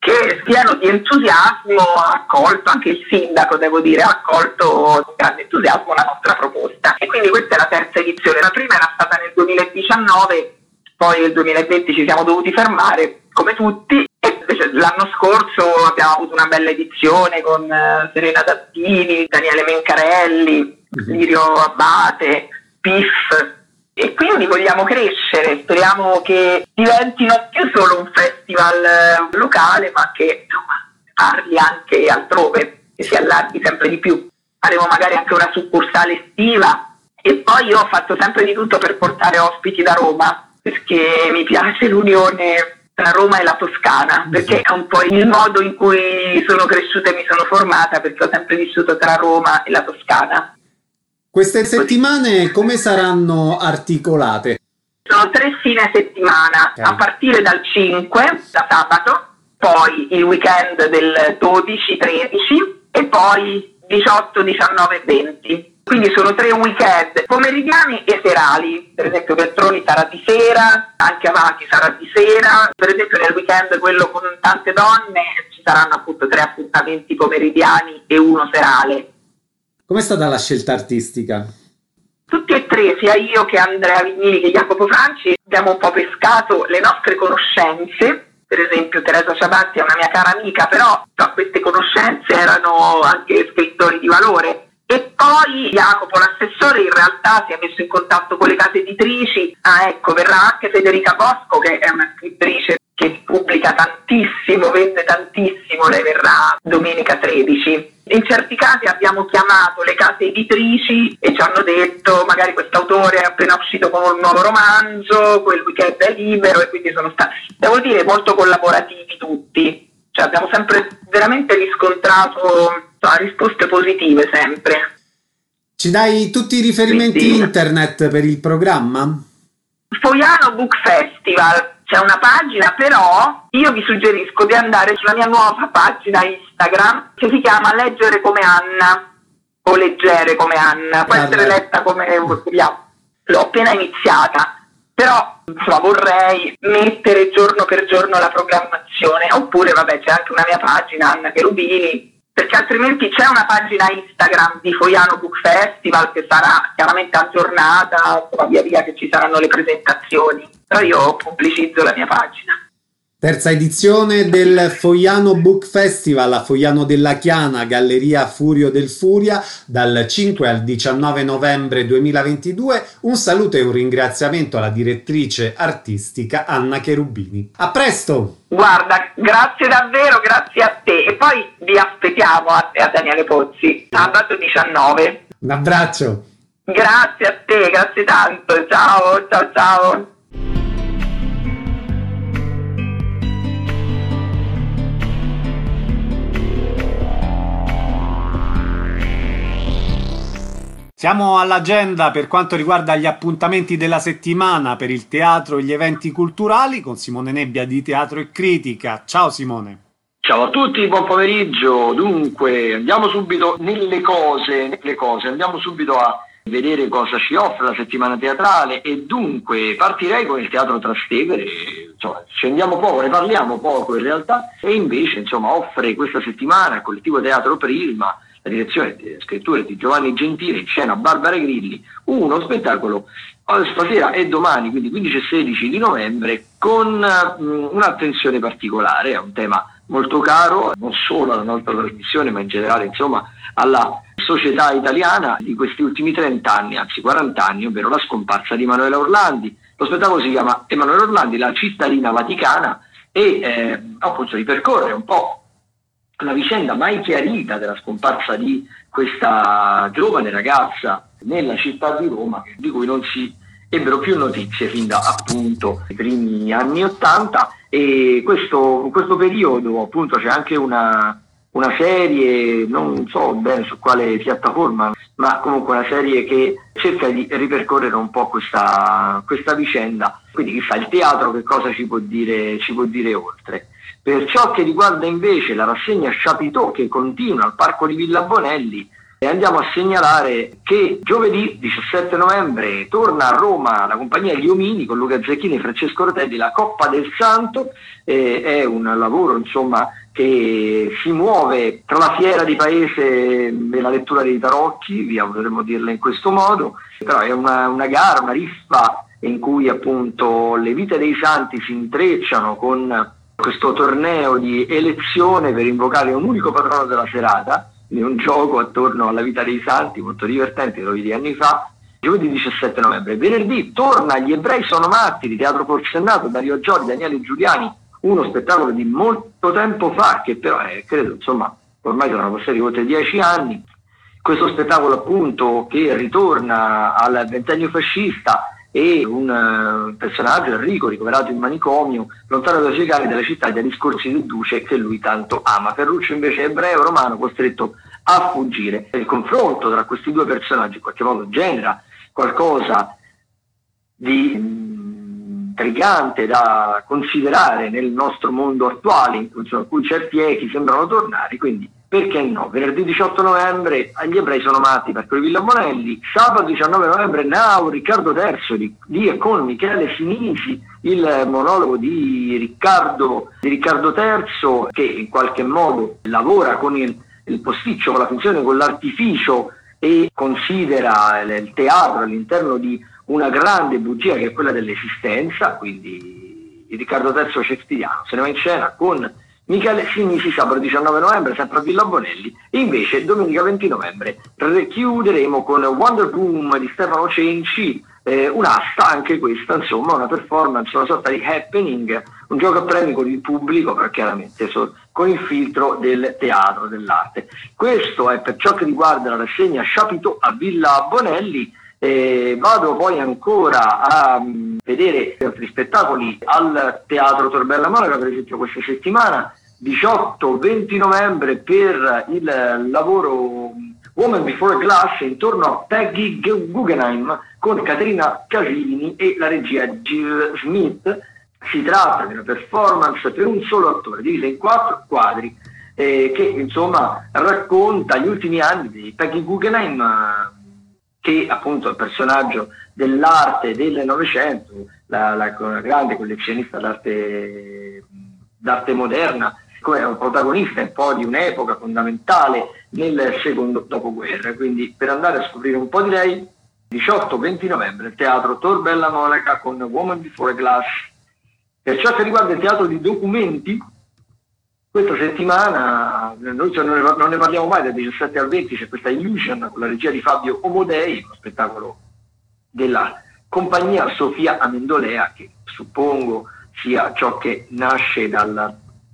che pieno di entusiasmo ha accolto, anche il sindaco devo dire, ha accolto con grande entusiasmo la nostra proposta. E quindi questa è la terza edizione, la prima era stata nel duemiladiciannove, poi nel duemilaventi ci siamo dovuti fermare come tutti, e invece l'anno scorso abbiamo avuto una bella edizione con uh, Serena Dattini, Daniele Mencarelli, Lirio Abbate, Piff. E quindi vogliamo crescere, speriamo che diventi non più solo un festival locale, ma che insomma parli anche altrove, che si allarghi sempre di più. Faremo magari anche una succursale estiva, e poi io ho fatto sempre di tutto per portare ospiti da Roma, perché mi piace l'unione tra Roma e la Toscana, perché è un po' il modo in cui sono cresciuta e mi sono formata, perché ho sempre vissuto tra Roma e la Toscana. Queste settimane come saranno articolate? Sono tre fine settimana, okay. A partire dal cinque, da sabato, poi il weekend del dodici tredici e poi diciotto diciannove venti. Quindi sono tre weekend pomeridiani e serali. Per esempio Veltroni sarà di sera, anche Avati sarà di sera. Per esempio nel weekend quello con tante donne ci saranno appunto tre appuntamenti pomeridiani e uno serale. Com'è stata la scelta artistica? Tutti e tre, sia io che Andrea Vignini che Jacopo Franci, abbiamo un po' pescato le nostre conoscenze. Per esempio Teresa Ciabatti è una mia cara amica, però queste conoscenze erano anche scrittori di valore. E poi Jacopo, l'assessore, in realtà si è messo in contatto con le case editrici. Ah, ecco, verrà anche Federica Bosco, che è una scrittrice che pubblica tantissimo, vende tantissimo, lei verrà domenica tredici. In certi casi abbiamo chiamato le case editrici e ci hanno detto magari quest'autore è appena uscito con un nuovo romanzo, quel weekend è libero, e quindi sono stati, devo dire, molto collaborativi tutti. Cioè abbiamo sempre veramente riscontrato insomma, risposte positive sempre. Ci dai tutti i riferimenti Quindi, internet per il programma? Foiano Book Festival. C'è una pagina, però io vi suggerisco di andare sulla mia nuova pagina Instagram che si chiama Leggere come Anna o Leggere come Anna, può essere letta come vogliamo. L'ho appena iniziata, però insomma, vorrei mettere giorno per giorno la programmazione, oppure vabbè c'è anche una mia pagina Anna Cherubini, perché altrimenti c'è una pagina Instagram di Foiano Book Festival che sarà chiaramente aggiornata insomma, via via che ci saranno le presentazioni. Però io pubblicizzo la mia pagina. Terza edizione del Foiano Book Festival a Foiano della Chiana, Galleria Furio del Furia, dal cinque al diciannove novembre duemilaventidue. Un saluto e un ringraziamento alla direttrice artistica Anna Cherubini. A presto! Guarda, grazie davvero, grazie a te. E poi vi aspettiamo a te, a Daniele Pozzi, sabato diciannove. Un abbraccio! Grazie a te, grazie tanto. Ciao, ciao, ciao. Siamo all'agenda per quanto riguarda gli appuntamenti della settimana per il teatro e gli eventi culturali con Simone Nebbia di Teatro e Critica. Ciao Simone. Ciao a tutti, buon pomeriggio. Dunque, andiamo subito nelle cose, nelle cose, andiamo subito a vedere cosa ci offre la settimana teatrale e dunque partirei con il Teatro Trastevere. Insomma, scendiamo poco, ne parliamo poco in realtà, e invece insomma offre questa settimana il collettivo Teatro Prisma, la direzione di scritture di Giovanni Gentile, in scena Barbara Grilli, uno spettacolo stasera e domani, quindi quindici e sedici di novembre, con um, un'attenzione particolare a un tema molto caro, non solo alla nostra trasmissione, ma in generale insomma alla società italiana di questi ultimi trenta anni, anzi quaranta anni, ovvero la scomparsa di Emanuela Orlandi. Lo spettacolo si chiama Emanuela Orlandi, la cittadina vaticana, e eh, appunto ripercorre un po' la vicenda mai chiarita della scomparsa di questa giovane ragazza nella città di Roma, di cui non si ebbero più notizie fin da appunto i primi anni ottanta, e questo, in questo periodo appunto c'è anche una, una serie, non so bene su quale piattaforma, ma comunque una serie che cerca di ripercorrere un po' questa, questa vicenda. Quindi chi fa il teatro che cosa ci può dire, ci può dire oltre. Per ciò che riguarda invece la rassegna Chapiteau, che continua al Parco di Villa Bonelli, E andiamo a segnalare che giovedì diciassette novembre torna a Roma la compagnia Gli Omini con Luca Zecchini e Francesco Rotelli, la Coppa del Santo. Eh, è un lavoro insomma che si muove tra la fiera di paese e la lettura dei tarocchi, via, potremmo dirla in questo modo, però è una, una gara, una riffa in cui appunto le vite dei santi si intrecciano con questo torneo di elezione per invocare un unico patrono della serata, quindi un gioco attorno alla vita dei santi molto divertente, lo vidi anni fa. Giovedì diciassette novembre. Venerdì torna Gli Ebrei sono matti di Teatro Forsennato, Dario Gioli, Daniele Giuliani, uno spettacolo di molto tempo fa, che però è, credo, insomma, ormai sono passati oltre dieci anni. Questo spettacolo appunto che ritorna al ventennio fascista e un uh, personaggio, Enrico, ricoverato in manicomio, lontano dai suoi cari, dalla città e dai discorsi del duce che lui tanto ama. Ferruccio invece è ebreo romano costretto a fuggire. Il confronto tra questi due personaggi in qualche modo genera qualcosa di mh, intrigante da considerare nel nostro mondo attuale, in cui, in cui certi echi sembrano tornare, quindi perché no? Venerdì diciotto novembre Gli Ebrei sono matti per Villa Bonelli, sabato diciannove novembre Nau, Riccardo terzo di, di e con Michele Sinisi, il monologo di Riccardo, di Riccardo terzo, che in qualche modo lavora con il, il posticcio, con la finzione, con l'artificio e considera il teatro all'interno di una grande bugia che è quella dell'esistenza. Quindi Riccardo terzo Cestigliano se ne va in scena con Michele Sinisi sabato diciannove novembre sempre a Villa Bonelli, e invece domenica venti novembre chiuderemo con Wonder Boom di Stefano Cenci, eh, un'asta anche questa, insomma una performance, una sorta di happening, un gioco a premi con il pubblico, però chiaramente so, con il filtro del teatro, dell'arte. Questo è per ciò che riguarda la rassegna Chapiteau a Villa Bonelli. Eh, vado poi ancora a um, vedere altri spettacoli al Teatro Tor Bella Monaca, per esempio questa settimana, diciotto venti novembre, per il lavoro Woman Before Glass intorno a Peggy Guggenheim con Caterina Casini e la regia Jill Smith. Si tratta di una performance per un solo attore, divisa in quattro quadri, eh, che insomma racconta gli ultimi anni di Peggy Guggenheim, che appunto è il personaggio dell'arte del Novecento, la, la, la grande collezionista d'arte, d'arte moderna, come protagonista un po' di un'epoca fondamentale nel secondo dopoguerra. Quindi per andare a scoprire un po' di lei, diciotto venti novembre, Teatro Tor Bella Monaca con Woman Before Glass. Per ciò che riguarda il teatro di documenti, questa settimana, noi non ne parliamo mai, dal diciassette al venti c'è questa Illusion con la regia di Fabio Omodei, uno spettacolo della compagnia Sofia Amendolea, che suppongo sia ciò che nasce dalla,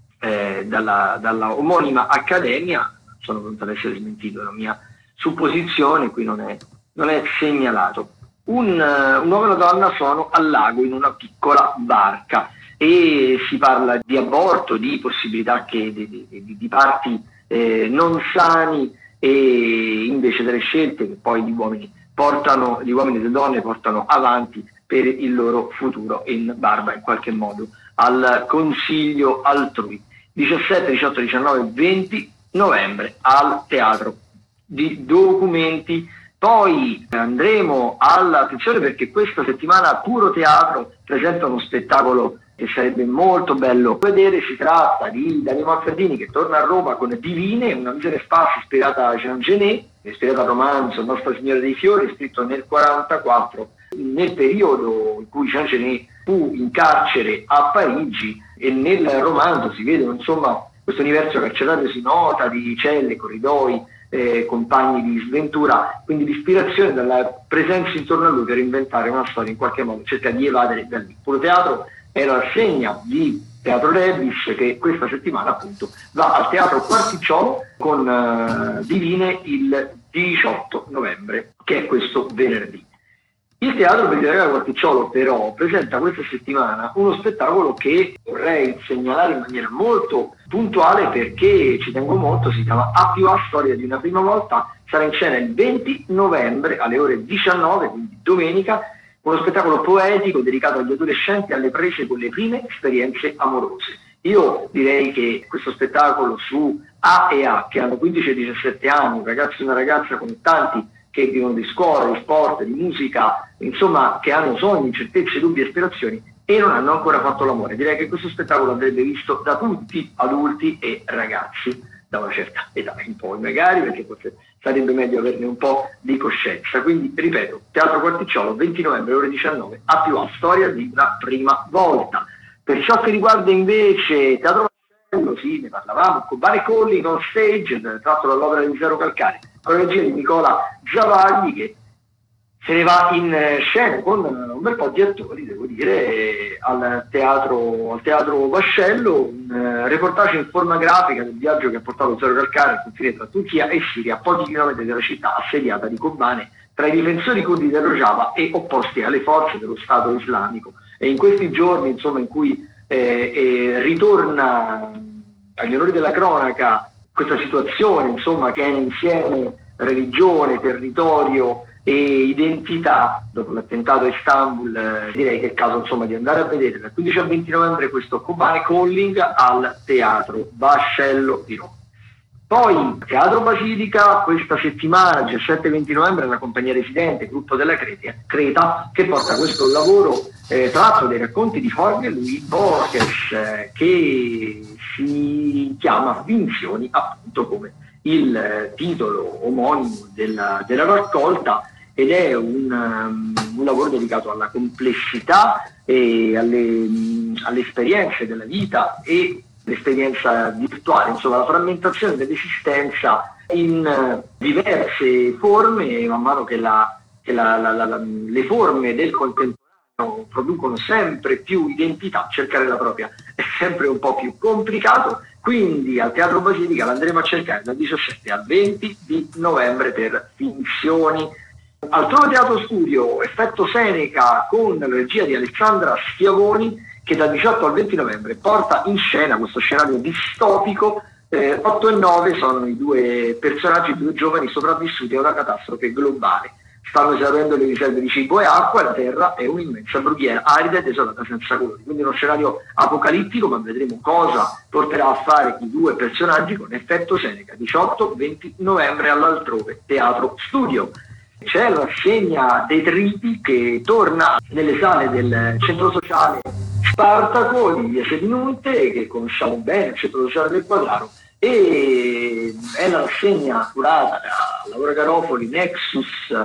eh, dalla, dalla omonima accademia. Sono pronto ad essere smentito, è la mia supposizione, qui non è, non è segnalato. Un, un uomo e una donna sono al lago in una piccola barca, e si parla di aborto, di possibilità che, di, di, di parti eh, non sani, e invece delle scelte che poi gli uomini portano, gli uomini e le donne portano avanti per il loro futuro, in barba in qualche modo al consiglio altrui. diciassette, diciotto, diciannove, venti novembre al Teatro di Documenti. Poi andremo all'attenzione perché questa settimana Puro Teatro presenta uno spettacolo che sarebbe molto bello vedere. Si tratta di Dario Manfredini, che torna a Roma con Divine, una visione spazio ispirata a Jean Genet, ispirata al romanzo Nostra Signora dei Fiori, scritto nel quarantaquattro, nel periodo in cui Jean Genet fu in carcere a Parigi, e nel romanzo si vede insomma questo universo carcerario, si nota di celle, corridoi, eh, compagni di sventura, quindi l'ispirazione dalla presenza intorno a lui per inventare una storia, in qualche modo cerca di evadere da lì. Puro Teatro è la rassegna di Teatro Rebis che questa settimana appunto va al Teatro Quarticciolo con uh, Divine il diciotto novembre, che è questo venerdì. Il Teatro Belvedere Quarticciolo però presenta questa settimana uno spettacolo che vorrei segnalare in maniera molto puntuale perché ci tengo molto. Si chiama A più A, storia di una prima volta. Sarà in scena il venti novembre alle ore diciannove, quindi domenica, uno spettacolo poetico dedicato agli adolescenti alle prese con le prime esperienze amorose. Io direi che questo spettacolo su A e A, che hanno quindici e diciassette anni, un ragazzo e una ragazza come tanti che vivono di scuola, di sport, di musica, insomma, che hanno sogni, incertezze, dubbi e aspirazioni e non hanno ancora fatto l'amore. Direi che questo spettacolo andrebbe visto da tutti, adulti e ragazzi, da una certa età in poi magari, perché forse sarebbe meglio averne un po' di coscienza. Quindi, ripeto, Teatro Quarticciolo, venti novembre, ore diciannove, A più A, storia di una prima volta. Per ciò che riguarda invece Teatro Vascello, sì, ne parlavamo, con Bare Calling on stage, tratto dall'opera di Zero Calcare, con la regia di Nicola Zavagli, che se ne va in scena con un bel po' di attori, devo dire, al teatro, al teatro Vascello, un reportage in forma grafica del viaggio che ha portato Zero Calcare al confine tra Turchia e Siria, a pochi chilometri dalla città assediata di Kobane, tra i difensori curdi del Rojava e opposti alle forze dello Stato islamico. E in questi giorni, insomma, in cui eh, eh, ritorna agli onori della cronaca questa situazione, insomma, che è insieme religione, territorio e identità, dopo l'attentato a Istanbul, eh, direi che è il caso, insomma, di andare a vedere dal quindici al venti novembre questo Kobane Calling al Teatro Vascello di Roma. Poi Teatro Basilica questa settimana, diciassette e venti novembre, la compagnia residente, gruppo della Creta, Creta che porta questo lavoro eh, tratto dai racconti di Jorge Luis Borges, eh, che si chiama Finzioni, appunto come il eh, titolo omonimo della, della raccolta, ed è un, um, un lavoro dedicato alla complessità e alle, um, alle esperienze della vita e l'esperienza virtuale, insomma la frammentazione dell'esistenza in uh, diverse forme, man mano che, la, che la, la, la, la, le forme del contemporaneo producono sempre più identità, cercare la propria è sempre un po' più complicato. Quindi al Teatro Basilica l'andremo a cercare dal diciassette al venti di novembre per Finzioni. Al Trono Teatro Studio, Effetto Seneca con la regia di Alessandra Schiavoni, che dal diciotto al venti novembre porta in scena questo scenario distopico. Eh, otto e nove sono i due personaggi, due giovani sopravvissuti a una catastrofe globale. Stanno esaurendo le riserve di cibo e acqua, la terra è un'immensa brughiera arida e desolata senza colori. Quindi uno scenario apocalittico, ma vedremo cosa porterà a fare i due personaggi con Effetto Seneca, diciotto venti novembre all'Altrove Teatro Studio. C'è la rassegna Detriti che torna nelle sale del centro sociale Spartaco di via Sedinunte, che conosciamo bene, il centro sociale del Quadraro, e è la rassegna curata da Laura Garofoli, Nexus,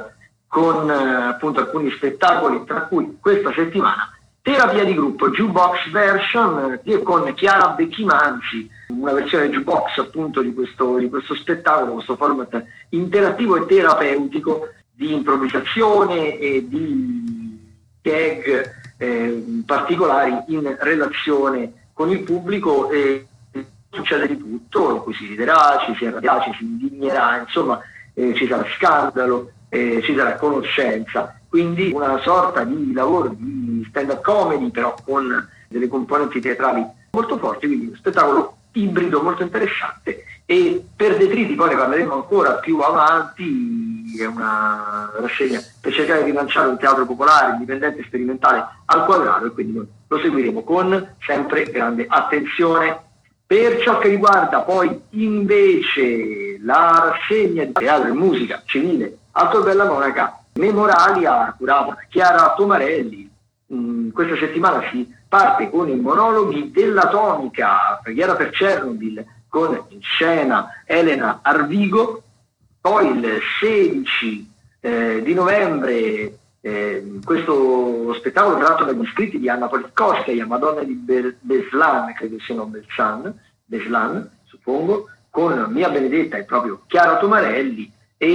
con eh, appunto alcuni spettacoli, tra cui questa settimana Terapia di gruppo, Jukebox Version, eh, con Chiara Becchimanzi, una versione jukebox appunto di questo, di questo spettacolo, questo format interattivo e terapeutico di improvvisazione e di gag eh, particolari in relazione con il pubblico, e succede di tutto, in cui si riderà, ci si arrabbierà, ci si indignerà, insomma eh, ci sarà scandalo, eh, ci sarà conoscenza, quindi una sorta di lavoro di stand-up comedy però con delle componenti teatrali molto forti, quindi un spettacolo ibrido molto interessante. E per Detriti poi ne parleremo ancora più avanti, è una rassegna per cercare di lanciare un teatro popolare, indipendente e sperimentale al Quadraro, e quindi noi lo seguiremo con sempre grande attenzione. Per ciò che riguarda poi invece la rassegna di teatro e musica civile Alto Bella Monaca, Memoralia, curata da Chiara Tomarelli, mh, questa settimana si parte con i monologhi dell'Atomica, Preghiera per Chernobyl, con in scena Elena Arvigo. Poi il sedici eh, di novembre eh, questo spettacolo tratto dagli scritti di Anna Politkovskaya, Madonna di Be- Beslan, credo siano Belsan, Beslan, suppongo, con Mia Benedetta e proprio Chiara Tomarelli.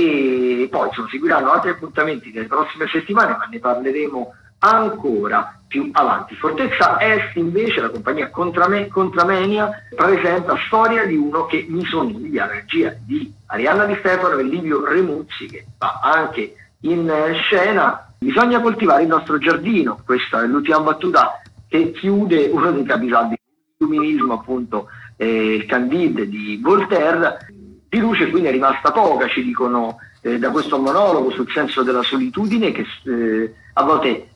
E poi insomma, seguiranno altri appuntamenti nelle prossime settimane, ma ne parleremo ancora più avanti. Fortezza Est invece, la compagnia Contrame- Contramenia, presenta Storia di uno che mi somiglia, la regia di Arianna Di Stefano e Livio Remuzzi, che va anche in scena. Bisogna coltivare il nostro giardino, questa è l'ultima battuta che chiude uno dei capisaldi dell'illuminismo, appunto eh, il Candide di Voltaire. Di luce quindi è rimasta poca, ci dicono, eh, da questo monologo sul senso della solitudine, che eh, a volte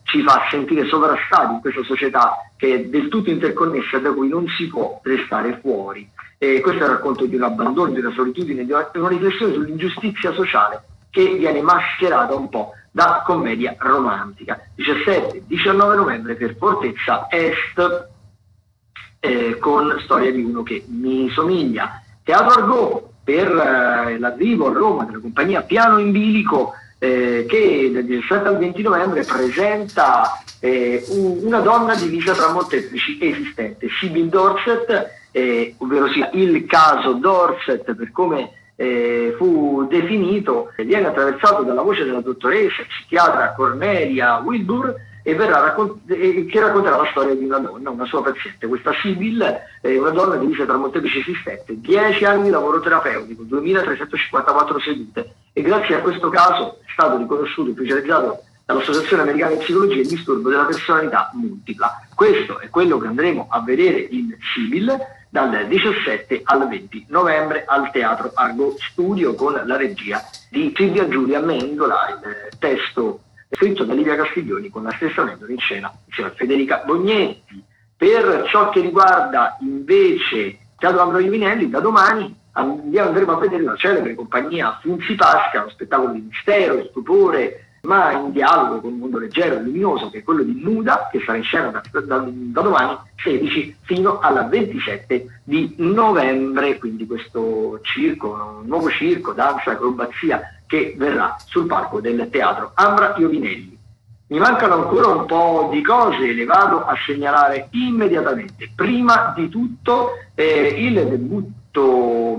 ci fa sentire sovrastati in questa società che è del tutto interconnessa, da cui non si può restare fuori. E questo è il racconto di un abbandono, di una solitudine, di una, una riflessione sull'ingiustizia sociale che viene mascherata un po' da commedia romantica. diciassette diciannove novembre per Fortezza Est, eh, con Storia di uno che mi somiglia. Teatro Argot per eh, l'arrivo a Roma della compagnia Piano in Bilico, eh, che dal diciassette al venti novembre presenta eh, un, una donna divisa tra molteplici esistenti, Sybil Dorset, eh, ovvero sia il caso Dorset per come eh, fu definito, viene attraversato dalla voce della dottoressa psichiatra Cornelia Wilbur, e verrà raccont- e che racconterà la storia di una donna, una sua paziente. Questa Sybil è una donna divisa tra molteplici esistenti, dieci anni di lavoro terapeutico, duemilatrecentocinquantaquattro sedute, e grazie a questo caso è stato riconosciuto e specializzato dall'Associazione Americana di Psicologia il disturbo della personalità multipla. Questo è quello che andremo a vedere in Sybil dal diciassette al venti novembre al Teatro Argot Studio, con la regia di Silvia Giulia Mendola, il testo scritto da Livia Castiglioni con la stessa Mendola in scena insieme a Federica Bognetti. Per ciò che riguarda invece Teatro Ambroio Vinelli, da domani andiamo, andremo a vedere la celebre compagnia Funzi Pasca, uno spettacolo di mistero, stupore, ma in dialogo con un mondo leggero e luminoso, che è quello di Nuda, che sarà in scena da, da, da domani sedici fino al ventisette di novembre. Quindi questo circo, un nuovo circo, danza, acrobazia, che verrà sul palco del Teatro Ambroio Vinelli. Mi mancano ancora un po' di cose, le vado a segnalare immediatamente. Prima di tutto eh, il debutto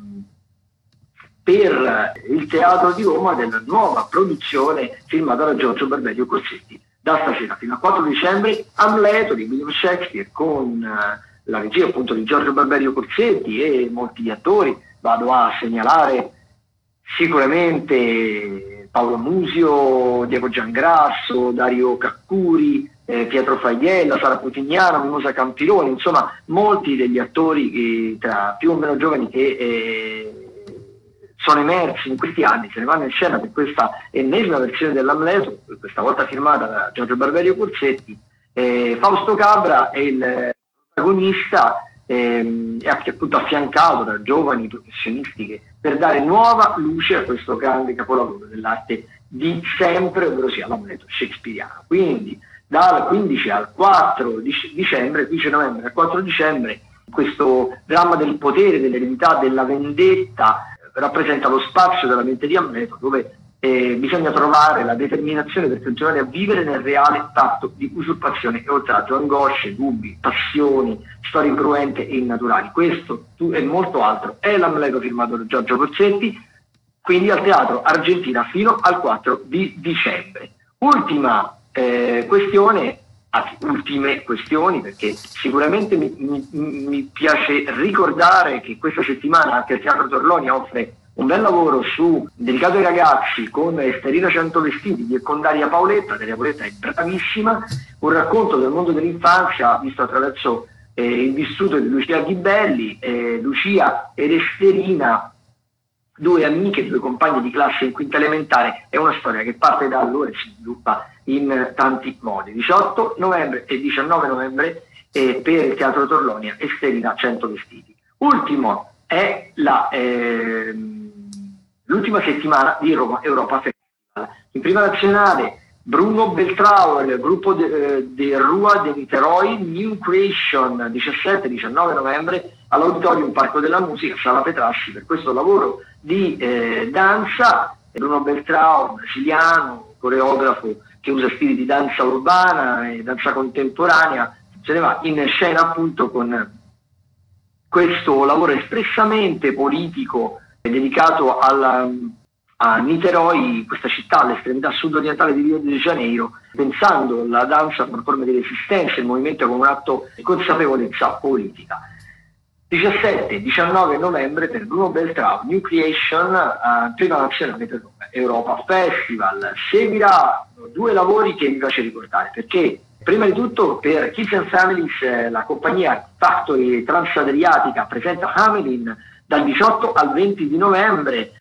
per il Teatro di Roma della nuova produzione firmata da Giorgio Barberio Corsetti. Da stasera fino al quattro dicembre, Amleto di William Shakespeare, con uh, la regia appunto di Giorgio Barberio Corsetti e molti attori. Vado a segnalare sicuramente Paolo Musio, Diego Giangrasso, Dario Caccuri, eh, Pietro Fagliella, Sara Putignano, Mimosa Campironi, insomma molti degli attori eh, tra più o meno giovani che eh, sono emersi in questi anni, se ne vanno in scena per questa ennesima versione dell'Amleto, questa volta firmata da Giorgio Barberio Corsetti. Eh, Fausto Cabra è il protagonista, ehm, è appunto affiancato da giovani professionisti che, per dare nuova luce a questo grande capolavoro dell'arte di sempre, ovvero sia l'Amleto shakespeariano. Quindi dal quindici al quattro dicembre, quindici novembre al quattro dicembre, questo dramma del potere, dell'eredità, della vendetta rappresenta lo spazio della mente di Amleto, dove eh, bisogna trovare la determinazione per continuare a vivere nel reale tatto di usurpazione e oltraggio, angosce, dubbi, passioni, storie cruente e innaturali. Questo e molto altro è l'Amleto firmato da Giorgio Corsetti, quindi al Teatro Argentina fino al quattro di dicembre. Ultima eh, questione, anzi ultime questioni, perché sicuramente mi, mi, mi piace ricordare che questa settimana anche il Teatro Torlonia offre un bel lavoro su Dedicato ai ragazzi con Esterina Centovestiti e con Daria Paoletta. Daria Paoletta è bravissima, un racconto del mondo dell'infanzia visto attraverso eh, il vissuto di Lucia Ghibelli. eh, Lucia ed Esterina, due amiche, due compagne di classe in quinta elementare, è una storia che parte da allora e si sviluppa in tanti modi. diciotto novembre e diciannove novembre eh, per il Teatro Torlonia, Esterina Centovestiti. Ultimo è la, eh, l'ultima settimana di Roma Europa Festival. In prima nazionale Bruno Beltrao, il gruppo de, de Rua de Niteroi, New Creation, diciassette diciannove novembre all'Auditorium Parco della Musica, Sala Petrassi, per questo lavoro di eh, danza. Bruno Beltrao, brasiliano, coreografo che usa stili di danza urbana e danza contemporanea, se ne va in scena appunto con questo lavoro espressamente politico dedicato alla, a Niteroi, questa città all'estremità sud-orientale di Rio de Janeiro, pensando la danza come forma di resistenza, il movimento come un atto di consapevolezza politica. diciassette diciannove novembre per Bruno Beltrao, New Creation, uh, prima nazionale per Europa Festival. Seguirà due lavori che mi piace ricordare, perché prima di tutto per Kids and Families eh, la compagnia Factory Transadriatica presenta Hamelin dal diciotto al venti di novembre,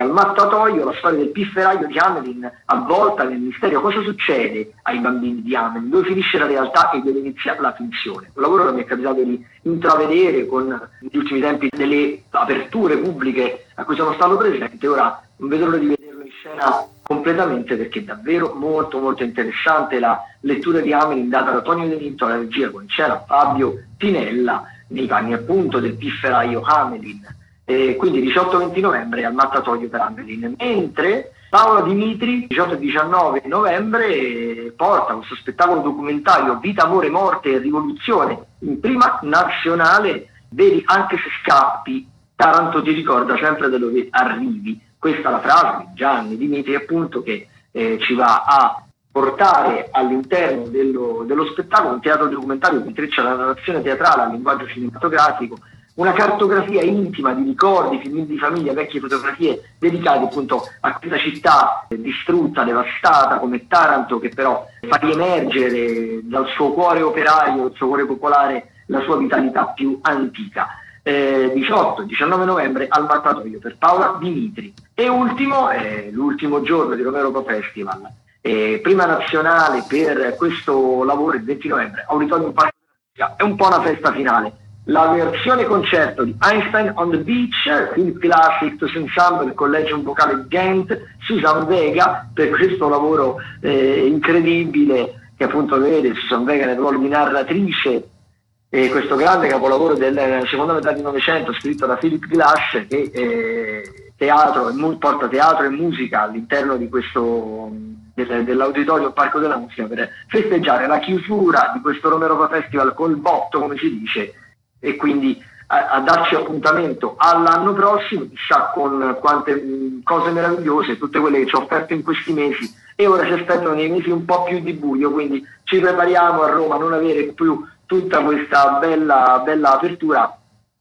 Al mattatoio, la storia del pifferaio di Hamelin avvolta nel mistero. Cosa succede ai bambini di Hamelin? Dove finisce la realtà e dove inizia la finzione? Un lavoro che mi è capitato di intravedere con negli ultimi tempi delle aperture pubbliche a cui sono stato presente. Ora non vedo l'ora di vederlo in scena completamente, perché è davvero molto molto interessante la lettura di Hamelin data da Tonio De Nitto alla regia, con c'era Fabio Pinella nei panni appunto del pifferaio Hamelin. E quindi diciotto venti novembre al mattatoio per Hamelin, mentre Paola Dimitri diciotto e diciannove novembre porta questo spettacolo documentario Vita, Amore, Morte e Rivoluzione in prima nazionale. Vedi, anche se scappi, Taranto ti ricorda sempre da dove arrivi. Questa è la frase di Gianni Dimitri, appunto, che eh, ci va a portare all'interno dello, dello spettacolo un teatro documentario che intreccia la narrazione teatrale al linguaggio cinematografico, una cartografia intima di ricordi, film di famiglia, vecchie fotografie dedicate appunto a questa città distrutta, devastata come Taranto, che però fa riemergere dal suo cuore operaio, dal suo cuore popolare, la sua vitalità più antica. Eh, diciotto diciannove novembre al mattatoio per Paola Dimitri. E ultimo, eh, l'ultimo giorno di Romero Pro Festival, eh, prima nazionale per questo lavoro il venti novembre, Auditorium Parco della Musica. È un po' una festa finale. La versione concerto di Einstein on the Beach, Philip Glass, Ictus Ensemble, Collegium Vocale Ghent, Susan Vega, per questo lavoro eh, incredibile che appunto vede Susan Vega nel ruolo di narratrice, e questo grande capolavoro del seconda metà del Novecento scritto da Philip Glass, che eh, teatro e mu- porta teatro e musica all'interno di questo del, dell'Auditorio Parco della Musica per festeggiare la chiusura di questo Romero Pro Festival col botto, come si dice, e quindi a, a darci appuntamento all'anno prossimo, chissà con quante mh, cose meravigliose, tutte quelle che ci ho offerto in questi mesi, e ora si aspettano nei mesi un po' più di buio, quindi ci prepariamo a Roma a non avere più tutta questa bella, bella apertura,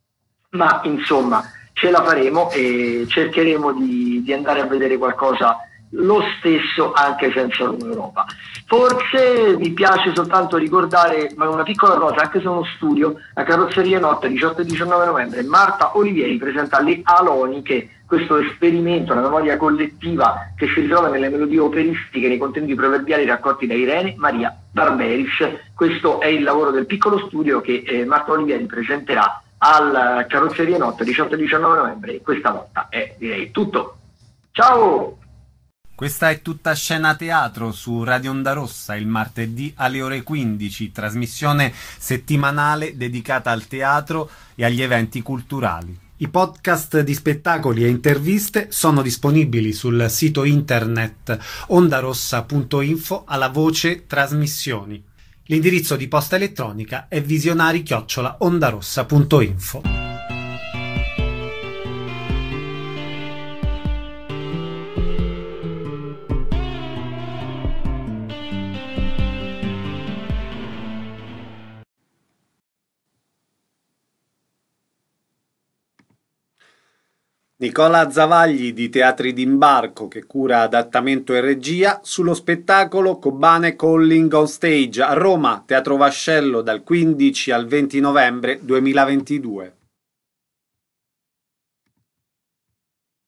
ma insomma ce la faremo e cercheremo di, di andare a vedere qualcosa lo stesso anche senza l'Europa. Forse vi piace soltanto ricordare, ma una piccola cosa, anche se è uno studio, la Carrozzeria Notte diciotto e diciannove novembre, Marta Olivieri presenta Le Aloniche, questo esperimento, una memoria collettiva che si ritrova nelle melodie operistiche, nei contenuti proverbiali raccolti da Irene Maria Barberis. Questo è il lavoro del piccolo studio che eh, Marta Olivieri presenterà al Carrozzeria Notte diciotto e diciannove novembre, e questa volta è, direi, tutto. Ciao! Questa è Tutta Scena Teatro su Radio Onda Rossa il martedì alle ore quindici, trasmissione settimanale dedicata al teatro e agli eventi culturali. I podcast di spettacoli e interviste sono disponibili sul sito internet ondarossa punto info alla voce trasmissioni. L'indirizzo di posta elettronica è visionari chiocciola ondarossa punto info. Nicola Zavagli di Teatri d'Imbarco, che cura adattamento e regia, sullo spettacolo Kobane Calling on Stage a Roma, Teatro Vascello, dal quindici al venti novembre duemilaventidue.